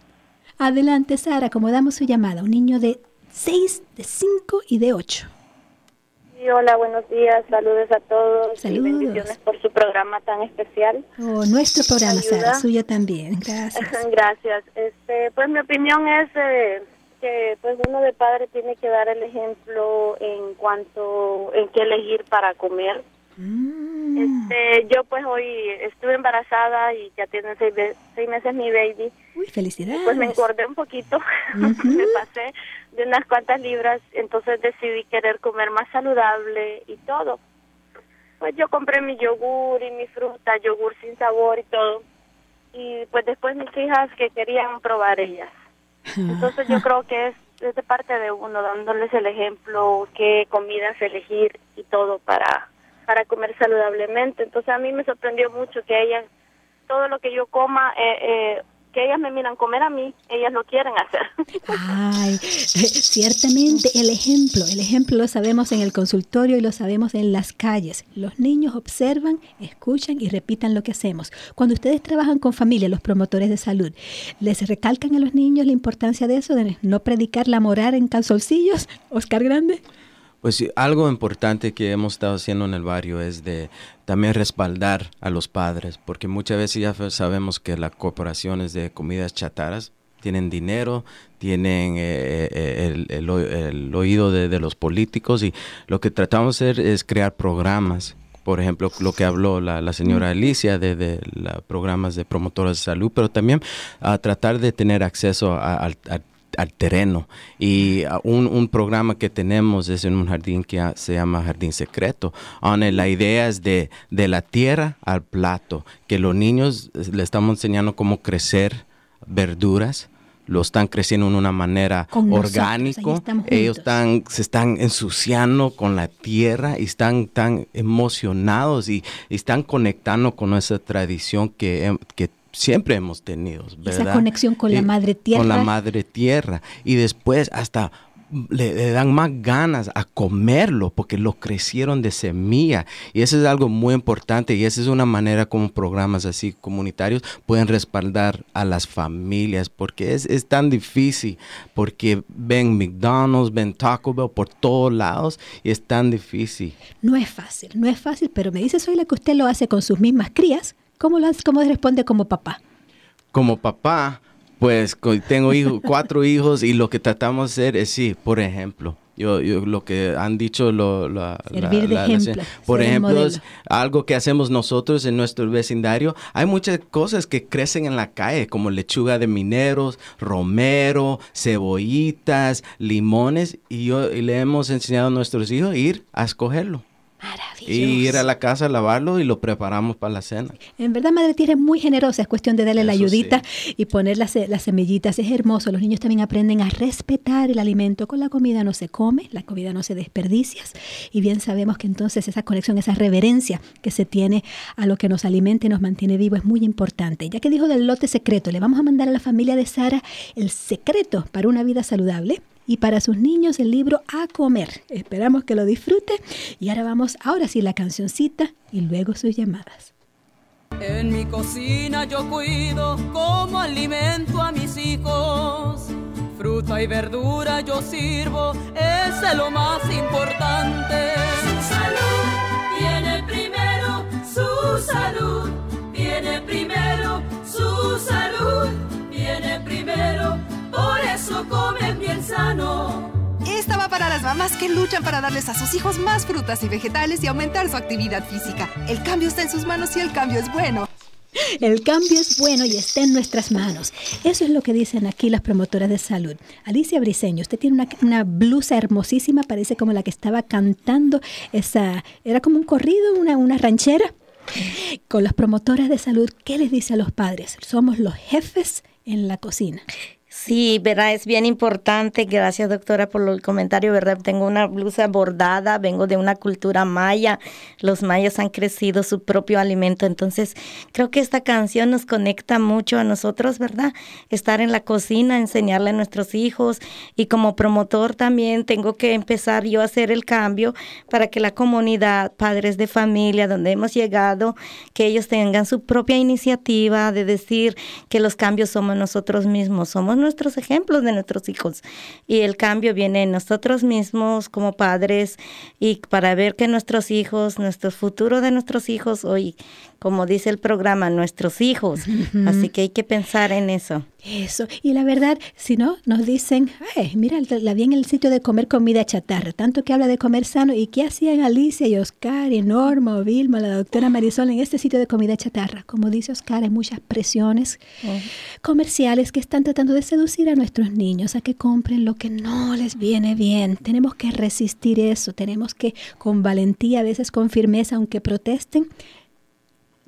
Adelante, Sara, como damos su llamada. Un niño de seis, de cinco y de ocho. Sí, hola, buenos días, saludos a todos. Saludos. Y bendiciones por su programa tan especial. Oh, nuestro programa, Ayuda. Sara, suyo también. Gracias. Gracias. Este, pues mi opinión es eh, que pues uno de padre tiene que dar el ejemplo en cuanto en qué elegir para comer. Mm. Este, yo pues hoy estuve embarazada y ya tiene seis, seis meses mi baby. Uy, felicidades. Pues me engordé un poquito, uh-huh. me pasé de unas cuantas libras, entonces decidí querer comer más saludable y todo. Pues yo compré mi yogur y mi fruta, yogur sin sabor y todo. Y pues después mis hijas que querían probar ellas. Entonces yo creo que es, es de parte de uno, dándoles el ejemplo, qué comidas elegir y todo para, para comer saludablemente. Entonces a mí me sorprendió mucho que ellas, todo lo que yo coma, eh, eh, que ellas me miran comer a mí, ellas lo quieren hacer. Ay, ciertamente el ejemplo, el ejemplo lo sabemos en el consultorio y lo sabemos en las calles. Los niños observan, escuchan y repitan lo que hacemos. Cuando ustedes trabajan con familia, los promotores de salud, ¿les recalcan a los niños la importancia de eso, de no predicar la moral en calzoncillos? Oscar Grande. Pues sí, algo importante que hemos estado haciendo en el barrio es de también respaldar a los padres, porque muchas veces ya sabemos que las corporaciones de comidas chatarras tienen dinero, tienen eh, el, el, el oído de, de los políticos, y lo que tratamos de hacer es crear programas. Por ejemplo, lo que habló la, la señora Alicia de, de los programas de promotoras de salud, pero también a tratar de tener acceso a, a, a al terreno. Y uh, un, un programa que tenemos es en un jardín que uh, se llama Jardín Secreto, donde la idea es de, de la tierra al plato, que los niños eh, le estamos enseñando cómo crecer verduras, lo están creciendo de una manera orgánica, ellos están, se están ensuciando con la tierra y están tan emocionados y, y están conectando con esa tradición que, que siempre hemos tenido, ¿verdad? Esa conexión con la madre tierra. Con la madre tierra. Y después hasta le, le dan más ganas a comerlo porque lo crecieron de semilla. Y eso es algo muy importante, y esa es una manera como programas así comunitarios pueden respaldar a las familias, porque es, es tan difícil, porque ven McDonald's, ven Taco Bell por todos lados y es tan difícil. No es fácil, no es fácil, pero me dice Zoila que usted lo hace con sus mismas crías. ¿Cómo, lo, ¿Cómo responde como papá? Como papá, pues tengo hijo, cuatro hijos, y lo que tratamos de hacer es, sí, por ejemplo, yo, yo lo que han dicho, lo, la, servir la, de la, ejemplo. La, por ejemplo, es algo que hacemos nosotros en nuestro vecindario. Hay muchas cosas que crecen en la calle, como lechuga de mineros, romero, cebollitas, limones, y, yo, y le hemos enseñado a nuestros hijos a ir a escogerlo. Maravilloso. Y ir a la casa a lavarlo y lo preparamos para la cena. En verdad, Madre Tierra es muy generosa. Es cuestión de darle Eso la ayudita sí. y poner las, las semillitas. Es hermoso. Los niños también aprenden a respetar el alimento. Con la comida no se come, la comida no se desperdicia. Y bien sabemos que entonces esa conexión, esa reverencia que se tiene a lo que nos alimenta y nos mantiene vivo es muy importante. Ya que dijo del lote secreto, le vamos a mandar a la familia de Sara el secreto para una vida saludable. Y para sus niños el libro A Comer. Esperamos que lo disfrute. Y ahora vamos, ahora sí, la cancioncita y luego sus llamadas. En mi cocina yo cuido como alimento a mis hijos. Fruta y verdura yo sirvo, ese es lo más importante. Su salud viene primero, su salud viene primero, su salud viene primero. Por eso comen bien sano. Esta va para las mamás que luchan para darles a sus hijos más frutas y vegetales y aumentar su actividad física. El cambio está en sus manos y el cambio es bueno. El cambio es bueno y está en nuestras manos. Eso es lo que dicen aquí las promotoras de salud. Alicia Briceño, usted tiene una, una blusa hermosísima, parece como la que estaba cantando esa, era como un corrido, una, una ranchera. Con las promotoras de salud, ¿qué les dice a los padres? Somos los jefes en la cocina. Sí, verdad, es bien importante. Gracias, doctora, por el comentario, verdad. Tengo una blusa bordada, vengo de una cultura maya. Los mayas han crecido su propio alimento, entonces creo que esta canción nos conecta mucho a nosotros, ¿verdad? Estar en la cocina, enseñarle a nuestros hijos, y como promotor también tengo que empezar yo a hacer el cambio para que la comunidad, padres de familia, donde hemos llegado, que ellos tengan su propia iniciativa de decir que los cambios somos nosotros mismos, somos nuestros ejemplos de nuestros hijos, y el cambio viene en nosotros mismos como padres, y para ver que nuestros hijos, nuestro futuro de nuestros hijos, hoy, como dice el programa, nuestros hijos, uh-huh. Así que hay que pensar en eso. Eso, y la verdad, si no, nos dicen, ay, mira, la vi en el sitio de comer comida chatarra, tanto que habla de comer sano, y qué hacían Alicia y Oscar y Norma o Vilma, la doctora Marisol, en este sitio de comida chatarra. Como dice Oscar, hay muchas presiones uh-huh. comerciales que están tratando de seducir a nuestros niños a que compren lo que no les viene bien. Tenemos que resistir eso, tenemos que con valentía, a veces con firmeza, aunque protesten,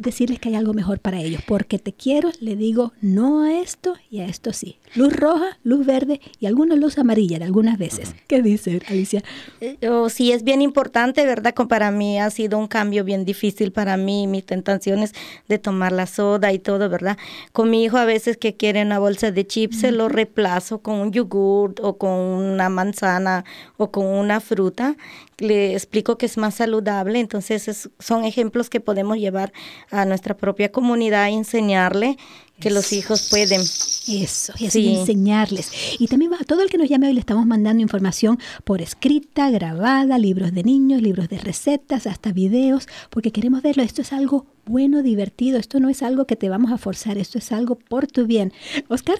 decirles que hay algo mejor para ellos. Porque te quiero, le digo no a esto y a esto sí. Luz roja, luz verde y alguna luz amarilla de algunas veces. ¿Qué dice Alicia? Oh, sí, es bien importante, ¿verdad? Para mí ha sido un cambio bien difícil para mí, mis tentaciones de tomar la soda y todo, ¿verdad? Con mi hijo a veces que quiere una bolsa de chips, uh-huh. se lo reemplazo con un yogur o con una manzana o con una fruta. Le explico que es más saludable, entonces es, son ejemplos que podemos llevar a nuestra propia comunidad y enseñarle que eso. Los hijos pueden. Eso, y así sí. enseñarles. Y también a todo el que nos llame hoy le estamos mandando información por escrita, grabada, libros de niños, libros de recetas, hasta videos, porque queremos verlo. Esto es algo bueno, divertido, esto no es algo que te vamos a forzar, esto es algo por tu bien. Oscar.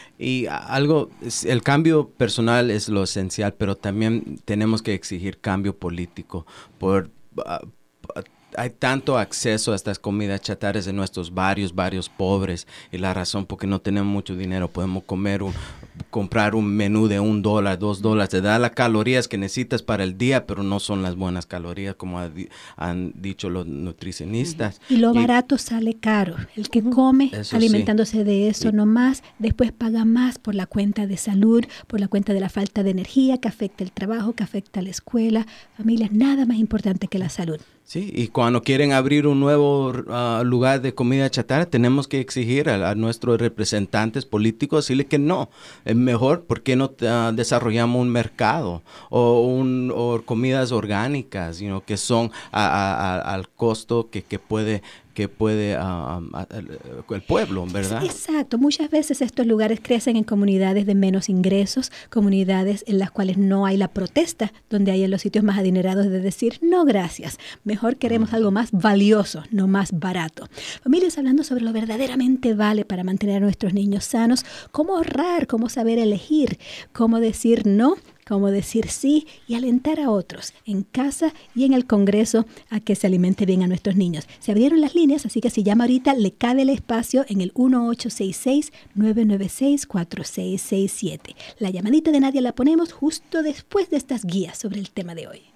Y algo, el cambio personal es lo esencial, pero también tenemos que exigir cambio político. Por uh, hay tanto acceso a estas comidas chatarras en nuestros barrios, barrios pobres, y la razón porque no tenemos mucho dinero, podemos comer un, comprar un menú de un dólar, dos dólares, te da las calorías que necesitas para el día, pero no son las buenas calorías como ha, han dicho los nutricionistas. Y lo y, barato sale caro, el que come alimentándose sí. de eso sí. nomás, después paga más por la cuenta de salud, por la cuenta de la falta de energía que afecta el trabajo, que afecta la escuela. Familias, nada más importante que la salud. Sí, y cuando quieren abrir un nuevo uh, lugar de comida chatarra, tenemos que exigir a, a nuestros representantes políticos, decirle que no, es mejor, ¿por qué no uh, desarrollamos un mercado o, un, o comidas orgánicas, you know, que son a, a, a, al costo que, que puede... que puede uh, uh, el pueblo, ¿verdad? Exacto. Muchas veces estos lugares crecen en comunidades de menos ingresos, comunidades en las cuales no hay la protesta, donde hay en los sitios más adinerados de decir, no gracias, mejor queremos algo más valioso, no más barato. Familias, hablando sobre lo verdaderamente vale para mantener a nuestros niños sanos, cómo ahorrar, cómo saber elegir, cómo decir no, cómo decir sí y alentar a otros en casa y en el Congreso a que se alimente bien a nuestros niños. Se abrieron las líneas, así que si llama ahorita, le cabe el espacio en el uno ocho seis seis, nueve nueve seis, cuatro seis seis siete. La llamadita de Nadia la ponemos justo después de estas guías sobre el tema de hoy.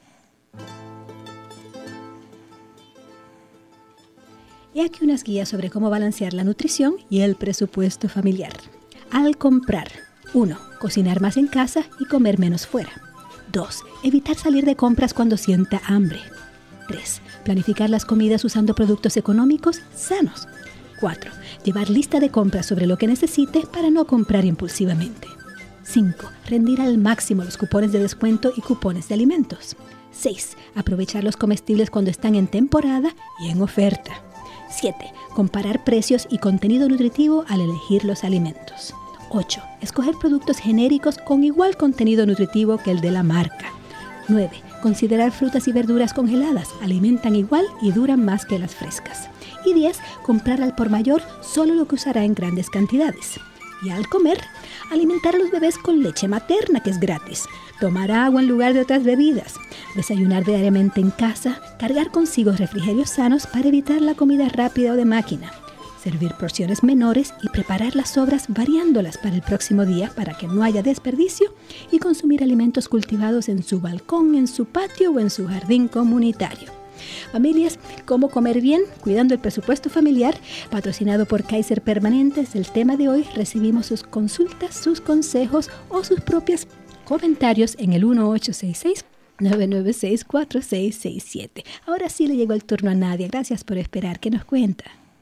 Y aquí unas guías sobre cómo balancear la nutrición y el presupuesto familiar. Al comprar. uno. Cocinar más en casa y comer menos fuera. dos. Evitar salir de compras cuando sienta hambre. tres. Planificar las comidas usando productos económicos sanos. cuatro. Llevar lista de compras sobre lo que necesite para no comprar impulsivamente. cinco. Rendir al máximo los cupones de descuento y cupones de alimentos. seis. Aprovechar los comestibles cuando están en temporada y en oferta. siete. Comparar precios y contenido nutritivo al elegir los alimentos. ocho. Escoger productos genéricos con igual contenido nutritivo que el de la marca. nueve. Considerar frutas y verduras congeladas. Alimentan igual y duran más que las frescas. Y diez. Comprar al por mayor solo lo que usará en grandes cantidades. Y al comer, alimentar a los bebés con leche materna, que es gratis. Tomar agua en lugar de otras bebidas. Desayunar diariamente en casa. Cargar consigo refrigerios sanos para evitar la comida rápida o de máquina. Servir porciones menores y preparar las sobras variándolas para el próximo día para que no haya desperdicio y consumir alimentos cultivados en su balcón, en su patio o en su jardín comunitario. Familias, ¿cómo comer bien? Cuidando el presupuesto familiar, patrocinado por Kaiser Permanentes. El tema de hoy, recibimos sus consultas, sus consejos o sus propios comentarios en el uno ocho seis seis, nueve nueve seis, cuatro seis seis siete. Ahora sí le llegó el turno a Nadia. Gracias por esperar. ¿Qué nos cuenta?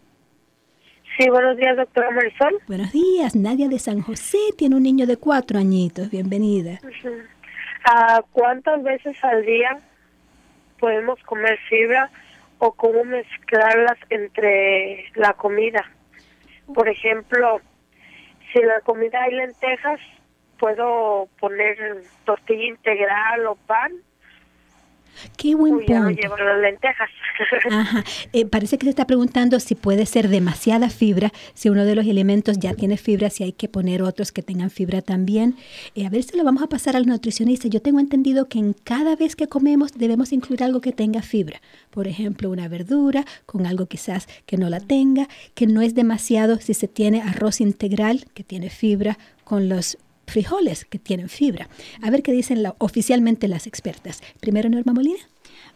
Sí, buenos días, doctora Marisol. Buenos días, Nadia de San José tiene un niño de cuatro añitos. Bienvenida. Uh-huh. Uh, ¿Cuántas veces al día podemos comer fibra o cómo mezclarlas entre la comida? Por ejemplo, si en la comida hay lentejas, ¿puedo poner tortilla integral o pan? Qué buen Uy, ya no punto. llevo las lentejas. Ajá. Eh, parece que se está preguntando si puede ser demasiada fibra, si uno de los alimentos ya tiene fibra, si hay que poner otros que tengan fibra también. Eh, a ver si lo vamos a pasar al nutricionista. Yo tengo entendido que en cada vez que comemos debemos incluir algo que tenga fibra. Por ejemplo, una verdura con algo quizás que no la tenga, que no es demasiado si se tiene arroz integral que tiene fibra con los frijoles que tienen fibra. A ver qué dicen la, oficialmente las expertas. Primero, Norma Molina.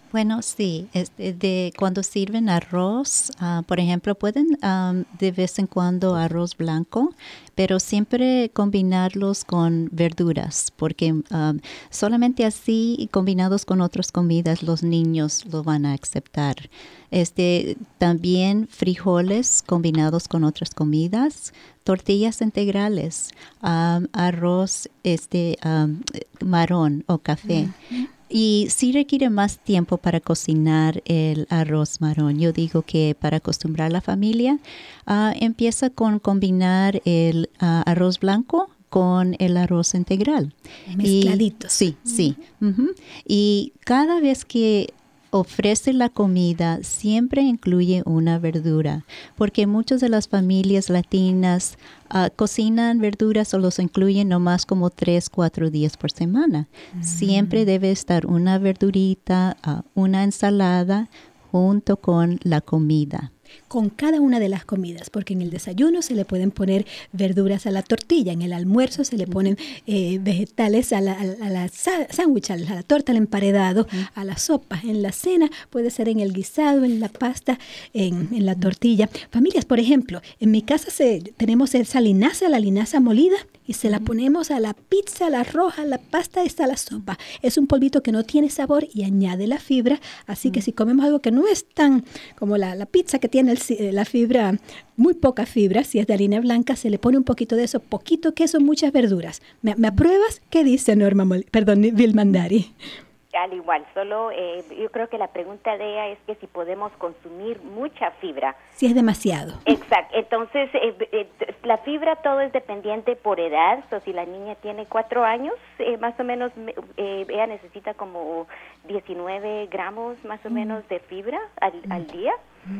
Bueno, sí, este, de cuando sirven arroz, uh, por ejemplo, pueden um, de vez en cuando arroz blanco, pero siempre combinarlos con verduras, porque um, solamente así, combinados con otras comidas, los niños lo van a aceptar. Este, también frijoles combinados con otras comidas, tortillas integrales, um, arroz, este, um, marrón o café. Mm-hmm. Y sí requiere más tiempo para cocinar el arroz marrón. Yo digo que para acostumbrar a la familia, uh, empieza con combinar el uh, arroz blanco con el arroz integral. Mezcladitos. Y, sí, sí. Uh-huh. Y cada vez que ofrece la comida, siempre incluye una verdura, porque muchas de las familias latinas uh, cocinan verduras o los incluyen nomás como tres, cuatro días por semana. Mm. Siempre debe estar una verdurita, uh, una ensalada junto con la comida. Con cada una de las comidas, porque en el desayuno se le pueden poner verduras a la tortilla, en el almuerzo se le ponen eh, vegetales a la, a la, a la sándwich, a la torta, al emparedado, uh-huh. a la sopa. En la cena puede ser en el guisado, en la pasta, en, en la tortilla. Familias, por ejemplo, en mi casa se, tenemos esa linaza, la linaza molida, y se la ponemos a la pizza, a la roja, a la pasta, esta a la sopa. Es un polvito que no tiene sabor y añade la fibra, así que si comemos algo que no es tan como la, la pizza que tiene el, la fibra, muy poca fibra, si es de harina blanca, se le pone un poquito de eso, poquito queso, muchas verduras. ¿Me, me apruebas? ¿Qué dice Norma Mol- Perdón, Vilmandari? Al igual, solo eh, yo creo que la pregunta de ella es que si podemos consumir mucha fibra. Si es demasiado. Exacto, entonces eh, eh, la fibra todo es dependiente por edad, o so, si la niña tiene cuatro años, eh, más o menos eh, ella necesita como diecinueve gramos más o mm. menos de fibra al, mm. al día. Mm.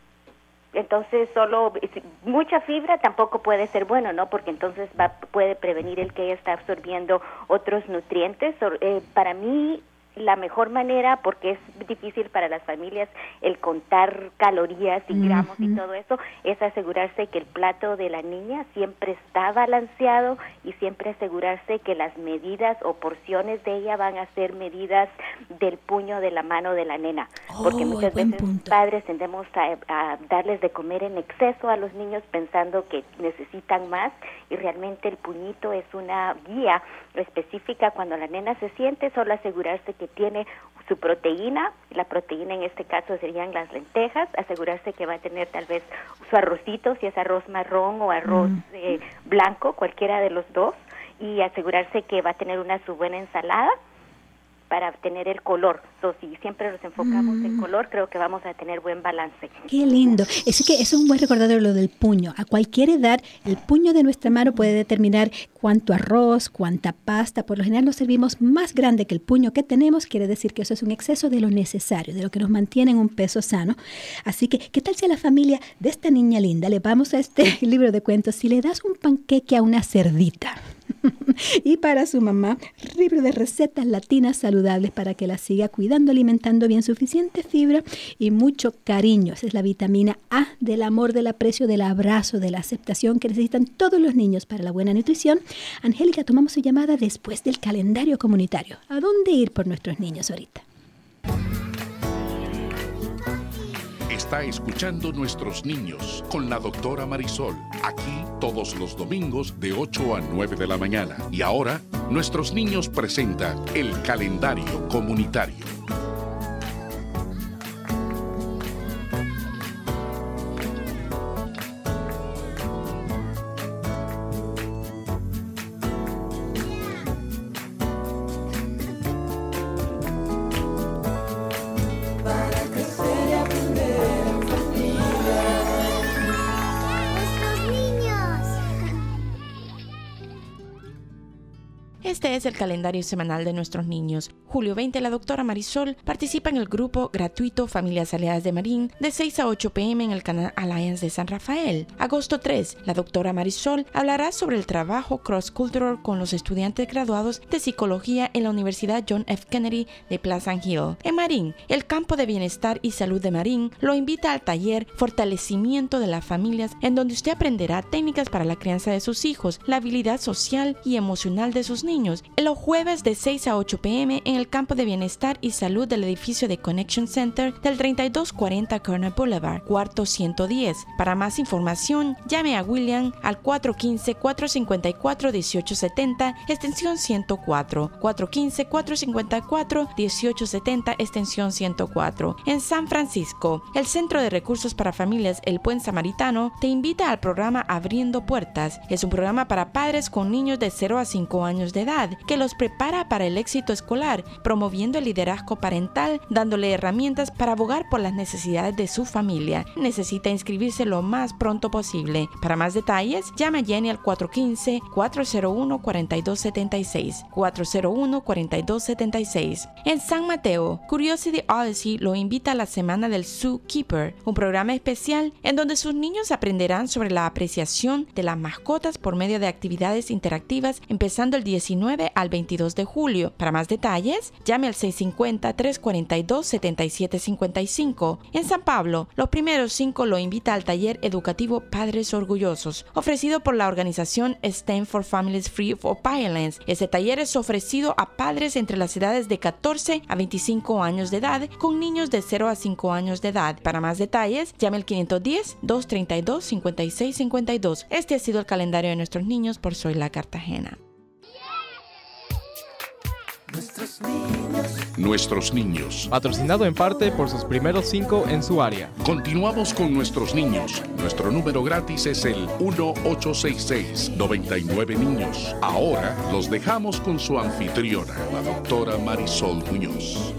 Entonces solo mucha fibra tampoco puede ser bueno, ¿no? Porque entonces va, puede prevenir el que ella está absorbiendo otros nutrientes. Eh, para mí la mejor manera, porque es difícil para las familias el contar calorías y gramos uh-huh. y todo eso, es asegurarse que el plato de la niña siempre está balanceado y siempre asegurarse que las medidas o porciones de ella van a ser medidas del puño de la mano de la nena, oh, porque muchas veces punto. padres tendemos a, a darles de comer en exceso a los niños pensando que necesitan más, y realmente el puñito es una guía específica. Cuando la nena se siente, solo asegurarse que tiene su proteína, la proteína en este caso serían las lentejas, asegurarse que va a tener tal vez su arrocito, si es arroz marrón o arroz mm. eh, blanco, cualquiera de los dos, y asegurarse que va a tener una su buena ensalada para obtener el color. So, si siempre nos enfocamos mm. en color, creo que vamos a tener buen balance. Qué lindo. Es que eso es un buen recordatorio, lo del puño. A cualquier edad, el puño de nuestra mano puede determinar cuánto arroz, cuánta pasta. Por lo general nos servimos más grande que el puño que tenemos. Quiere decir que eso es un exceso de lo necesario, de lo que nos mantiene en un peso sano. Así que, ¿qué tal si a la familia de esta niña linda le vamos a este libro de cuentos si le das un panqueque a una cerdita? Y para su mamá, libro de recetas latinas saludables para que la siga cuidando, alimentando bien, suficiente fibra y mucho cariño. Esa es la vitamina A del amor, del aprecio, del abrazo, de la aceptación que necesitan todos los niños para la buena nutrición. Angélica, tomamos su llamada después del calendario comunitario. ¿A dónde ir por nuestros niños ahorita? Está escuchando Nuestros Niños con la doctora Marisol, aquí todos los domingos de ocho a nueve de la mañana. Y ahora, Nuestros Niños presenta el calendario comunitario. Este es el calendario semanal de nuestros niños. Julio veinte, la doctora Marisol participa en el grupo gratuito Familias Aliadas de Marín de seis a ocho pm en el canal Alliance de San Rafael. Agosto tres, la doctora Marisol hablará sobre el trabajo cross-cultural con los estudiantes graduados de psicología en la Universidad John F. Kennedy de Pleasant Hill. En Marín, el campo de bienestar y salud de Marín lo invita al taller Fortalecimiento de las Familias, en donde usted aprenderá técnicas para la crianza de sus hijos, la habilidad social y emocional de sus niños, niños en los jueves de seis a ocho p m en el campo de bienestar y salud del edificio de Connection Center del treinta y dos cuarenta Corner Boulevard, cuarto ciento diez. Para más información, llame a William al cuatro uno cinco, cuatro cinco cuatro, uno ocho siete cero, extensión ciento cuatro, cuatro uno cinco, cuatro cinco cuatro, uno ocho siete cero, extensión ciento cuatro. En San Francisco, el Centro de Recursos para Familias El Buen Samaritano te invita al programa Abriendo Puertas. Es un programa para padres con niños de cero a cinco años de edad que los prepara para el éxito escolar, promoviendo el liderazgo parental, dándole herramientas para abogar por las necesidades de su familia. Necesita inscribirse lo más pronto posible. Para más detalles, llama a Jenny al cuatro uno cinco, cuatro cero uno, cuatro dos siete seis, cuatro cero uno, cuatro dos siete seis. En San Mateo, Curiosity Odyssey lo invita a la Semana del Zookeeper, un programa especial en donde sus niños aprenderán sobre la apreciación de las mascotas por medio de actividades interactivas empezando el diecinueve al veintidós de julio. Para más detalles, llame al seis cinco cero, tres cuatro dos, siete siete cinco cinco. En San Pablo, los primeros cinco lo invita al taller educativo Padres Orgullosos, ofrecido por la organización Stand for Families Free of Violence. Este taller es ofrecido a padres entre las edades de catorce a veinticinco años de edad, con niños de cero a cinco años de edad. Para más detalles, llame al quinientos diez, doscientos treinta y dos, cincuenta y seis cincuenta y dos. Este ha sido el calendario de nuestros niños por Soy la Cartagena. Nuestros niños. Nuestros niños. Patrocinado en parte por sus primeros cinco en su área. Continuamos con Nuestros Niños. Nuestro número gratis es el uno ocho seis seis, nueve nueve niños. Ahora los dejamos con su anfitriona, la doctora Marisol Muñoz.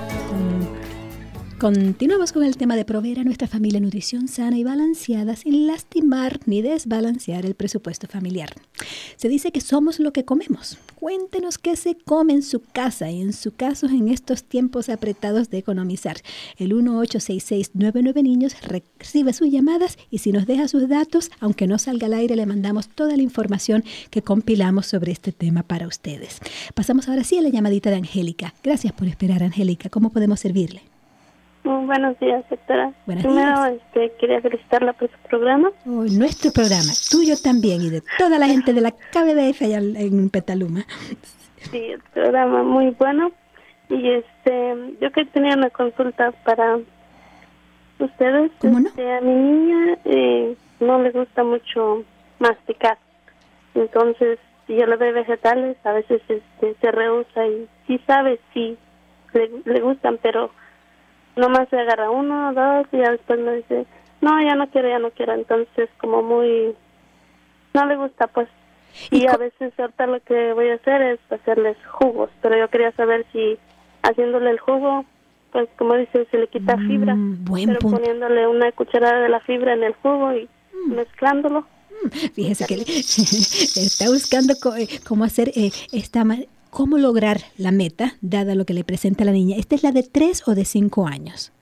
Continuamos con el tema de proveer a nuestra familia nutrición sana y balanceada sin lastimar ni desbalancear el presupuesto familiar. Se dice que somos lo que comemos. Cuéntenos qué se come en su casa y en su caso en estos tiempos apretados de economizar. El uno ocho seis seis, nueve nueve niños recibe sus llamadas y si nos deja sus datos, aunque no salga al aire, le mandamos toda la información que compilamos sobre este tema para ustedes. Pasamos ahora sí a la llamadita de Angélica. Gracias por esperar, Angélica. ¿Cómo podemos servirle? Muy buenos días, doctora. Buenos Primero, días. Este, quería felicitarla por su programa. Oh, nuestro programa, tuyo también y de toda la gente de la K B B F allá en Petaluma. Sí, el programa muy bueno. Y este, yo que tenía una consulta para ustedes. ¿Cómo no? Este, a mi niña eh, no le gusta mucho masticar. Entonces, si yo le doy vegetales, a veces este, se rehúsa y sí sabe, sí, le, le gustan, pero nomás se agarra uno, dos y ya después me dice, no, ya no quiero, ya no quiero. Entonces, como muy, no le gusta, pues. Y, y a veces ahorita lo que voy a hacer es hacerles jugos, pero yo quería saber si haciéndole el jugo, pues como dice, se le quita mm, fibra, buen pero punto. Poniéndole una cucharada de la fibra en el jugo y mm. mezclándolo. Fíjese que está buscando cómo hacer eh, esta cómo lograr la meta, dada lo que le presenta la niña. ¿Esta es la de tres o de cinco años?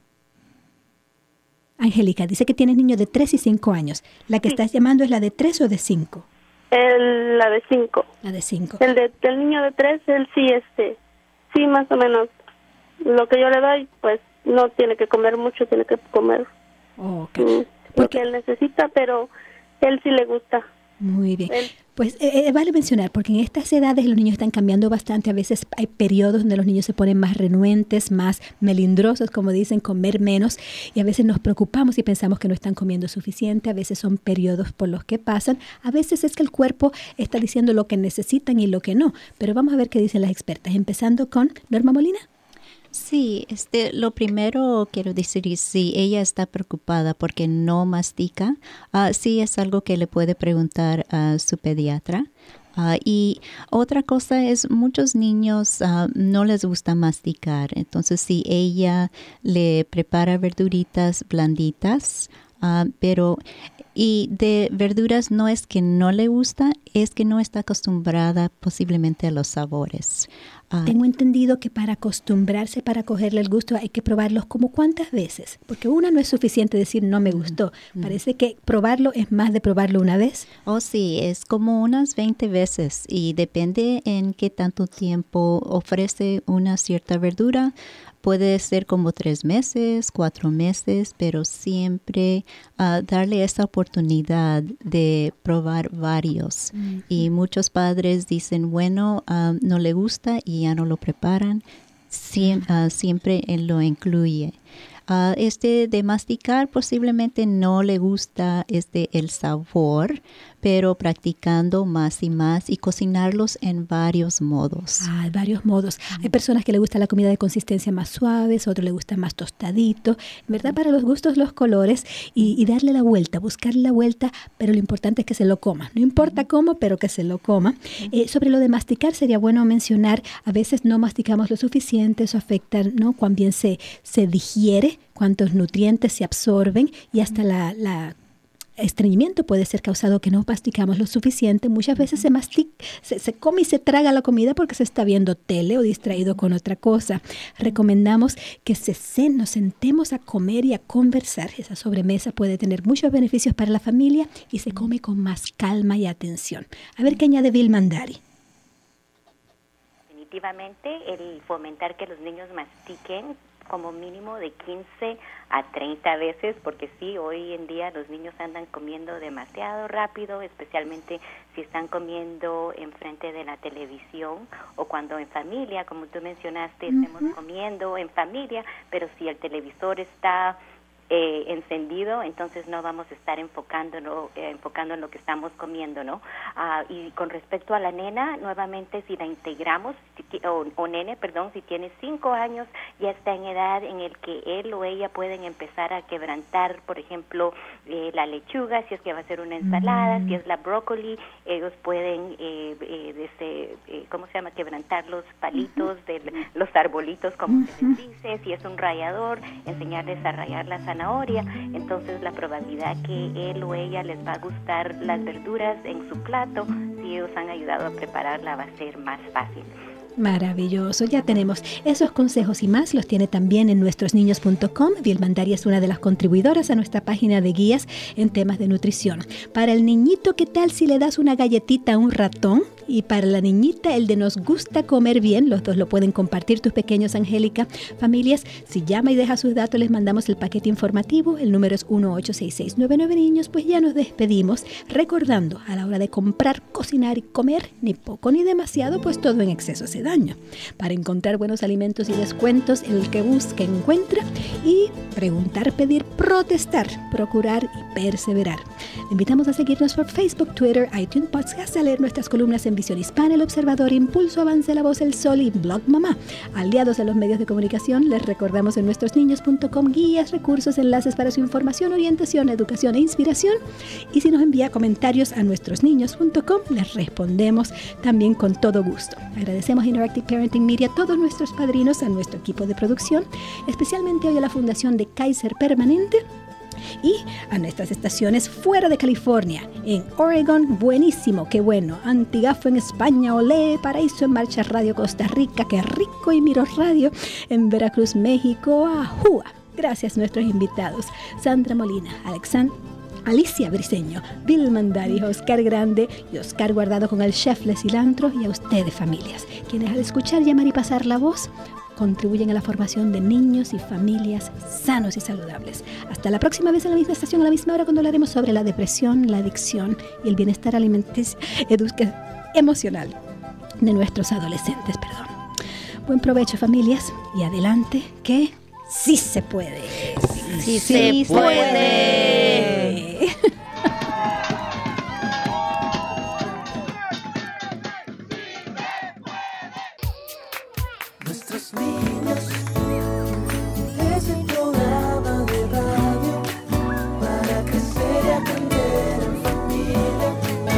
Angélica, dice que tienes niños de tres y cinco años. ¿La que sí. estás llamando es la de tres o de cinco? El, la de cinco. La de cinco. El de, del niño de tres, él sí, este, sí, más o menos. Lo que yo le doy, pues, no tiene que comer mucho, tiene que comer oh, okay. mm, lo que él necesita, pero él sí le gusta. Muy bien. Él, Pues eh, vale mencionar, porque en estas edades los niños están cambiando bastante. A veces hay periodos donde los niños se ponen más renuentes, más melindrosos, como dicen, comer menos. Y a veces nos preocupamos y pensamos que no están comiendo suficiente. A veces son periodos por los que pasan. A veces es que el cuerpo está diciendo lo que necesitan y lo que no. Pero vamos a ver qué dicen las expertas. Empezando con Norma Molina. Sí, este, lo primero quiero decir, si ella está preocupada porque no mastica, uh, sí es algo que le puede preguntar a su pediatra. Uh, y otra cosa es, muchos niños uh, no les gusta masticar. Entonces, si ella le prepara verduritas blanditas, uh, pero... Y de verduras no es que no le gusta, es que no está acostumbrada posiblemente a los sabores. Uh, Tengo entendido que para acostumbrarse, para cogerle el gusto, hay que probarlos como cuántas veces. Porque una no es suficiente decir no me gustó. Mm. Parece que probarlo es más de probarlo una vez. Oh, sí, es como unas veinte veces. Y depende en qué tanto tiempo ofrece una cierta verdura. Puede ser como tres meses, cuatro meses, pero siempre uh, darle esa oportunidad oportunidad de probar varios. Mm-hmm. Y muchos padres dicen, bueno, um, no le gusta y ya no lo preparan. Siem- uh, siempre él lo incluye. Uh, este de masticar posiblemente no le gusta este el sabor, pero practicando más y más y cocinarlos en varios modos. Ah, varios modos. Mm. Hay personas que le gusta la comida de consistencia más suaves, otros le gusta más tostadito. En verdad, para los gustos, los colores y, y darle la vuelta, buscarle la vuelta, pero lo importante es que se lo coma. No importa cómo, pero que se lo coma. Eh, sobre lo de masticar, sería bueno mencionar, a veces no masticamos lo suficiente, eso afecta, ¿no?, cuán bien se, se digiere, cuántos nutrientes se absorben y hasta la, la estreñimiento puede ser causado que no masticamos lo suficiente. Muchas veces se mastica, se, se come y se traga la comida porque se está viendo tele o distraído con otra cosa. Recomendamos que se, se, nos sentemos a comer y a conversar. Esa sobremesa puede tener muchos beneficios para la familia y se come con más calma y atención. A ver qué añade Bill Mandari. Definitivamente el fomentar que los niños mastiquen como mínimo de quince a treinta veces, porque sí, hoy en día los niños andan comiendo demasiado rápido, especialmente si están comiendo enfrente de la televisión o cuando en familia, como tú mencionaste, uh-huh. estemos comiendo en familia, pero si el televisor está Eh, encendido, entonces no vamos a estar enfocando, eh, enfocando en lo que estamos comiendo, ¿no? Uh, y con respecto a la nena, nuevamente si la integramos, si, o, o nene, perdón, si tiene cinco años, ya está en edad en el que él o ella pueden empezar a quebrantar, por ejemplo, eh, la lechuga, si es que va a ser una ensalada, mm. si es la brócoli, ellos pueden, eh, eh, desde, eh, ¿cómo se llama?, quebrantar los palitos uh-huh. de los arbolitos, como uh-huh. se les dice, si es un rallador, enseñarles a rallar la zanahoria. Entonces la probabilidad que él o ella les va a gustar las verduras en su plato, si ellos han ayudado a prepararla, va a ser más fácil. Maravilloso, ya tenemos esos consejos y más, los tiene también en nuestros niños punto com. Bill Mandari es una de las contribuidoras a nuestra página de guías en temas de nutrición. Para el niñito, ¿qué tal si le das una galletita a un ratón? Y para la niñita, el de nos gusta comer bien, los dos lo pueden compartir tus pequeños, Angélica. Familias, si llama y deja sus datos, les mandamos el paquete informativo, el número es uno ocho seis seis nueve nueve niños, pues ya nos despedimos, recordando a la hora de comprar, cocinar y comer, ni poco ni demasiado, pues todo en exceso se daño. Para encontrar buenos alimentos y descuentos, el que busca encuentra, y preguntar, pedir, protestar, procurar y perseverar. Le invitamos a seguirnos por Facebook, Twitter, iTunes, Podcast, a leer nuestras columnas en Visión Hispana, El Observador, Impulso, Avance, La Voz, El Sol y Blog Mamá. Aliados a los medios de comunicación, les recordamos en nuestros niños punto com guías, recursos, enlaces para su información, orientación, educación e inspiración. Y si nos envía comentarios a nuestros niños punto com, les respondemos también con todo gusto. Agradecemos a Interactive Parenting Media, a todos nuestros padrinos, a nuestro equipo de producción, especialmente hoy a la Fundación de Kaiser Permanente, y a nuestras estaciones fuera de California, en Oregon, buenísimo, qué bueno, Antigafo en España, Olé, Paraíso en Marcha Radio Costa Rica, qué rico, y Miro Radio en Veracruz, México, Ajúa. Gracias a nuestros invitados, Sandra Molina, Alexandra, Alicia Briceño, Bill Mandari, Oscar Grande y Oscar Guardado con el chef Le Cilantro, y a ustedes, familias, quienes al escuchar, llamar y pasar la voz contribuyen a la formación de niños y familias sanos y saludables. Hasta la próxima vez en la misma estación, a la misma hora, cuando hablaremos sobre la depresión, la adicción y el bienestar alimenticio, educa- emocional de nuestros adolescentes. Perdón. Buen provecho, familias, y adelante, que sí se puede. Sí, sí se, se puede. puede. Nuestros niños, ese programa de radio para crecer y aprender en familia.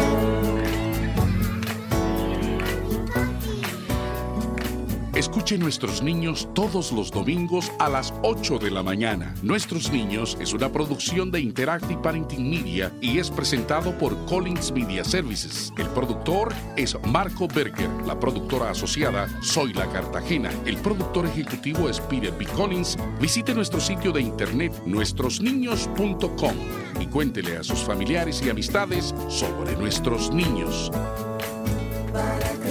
Escuche Nuestros Niños todos los domingos a las ocho de la mañana. Nuestros Niños es una producción de Interactive Parenting Media y es presentado por Collins Media Services. El productor es Marco Berger. La productora asociada, Zoila Cartagena. El productor ejecutivo es Peter B. Collins. Visite nuestro sitio de internet nuestros niños punto com y cuéntele a sus familiares y amistades sobre nuestros niños. Para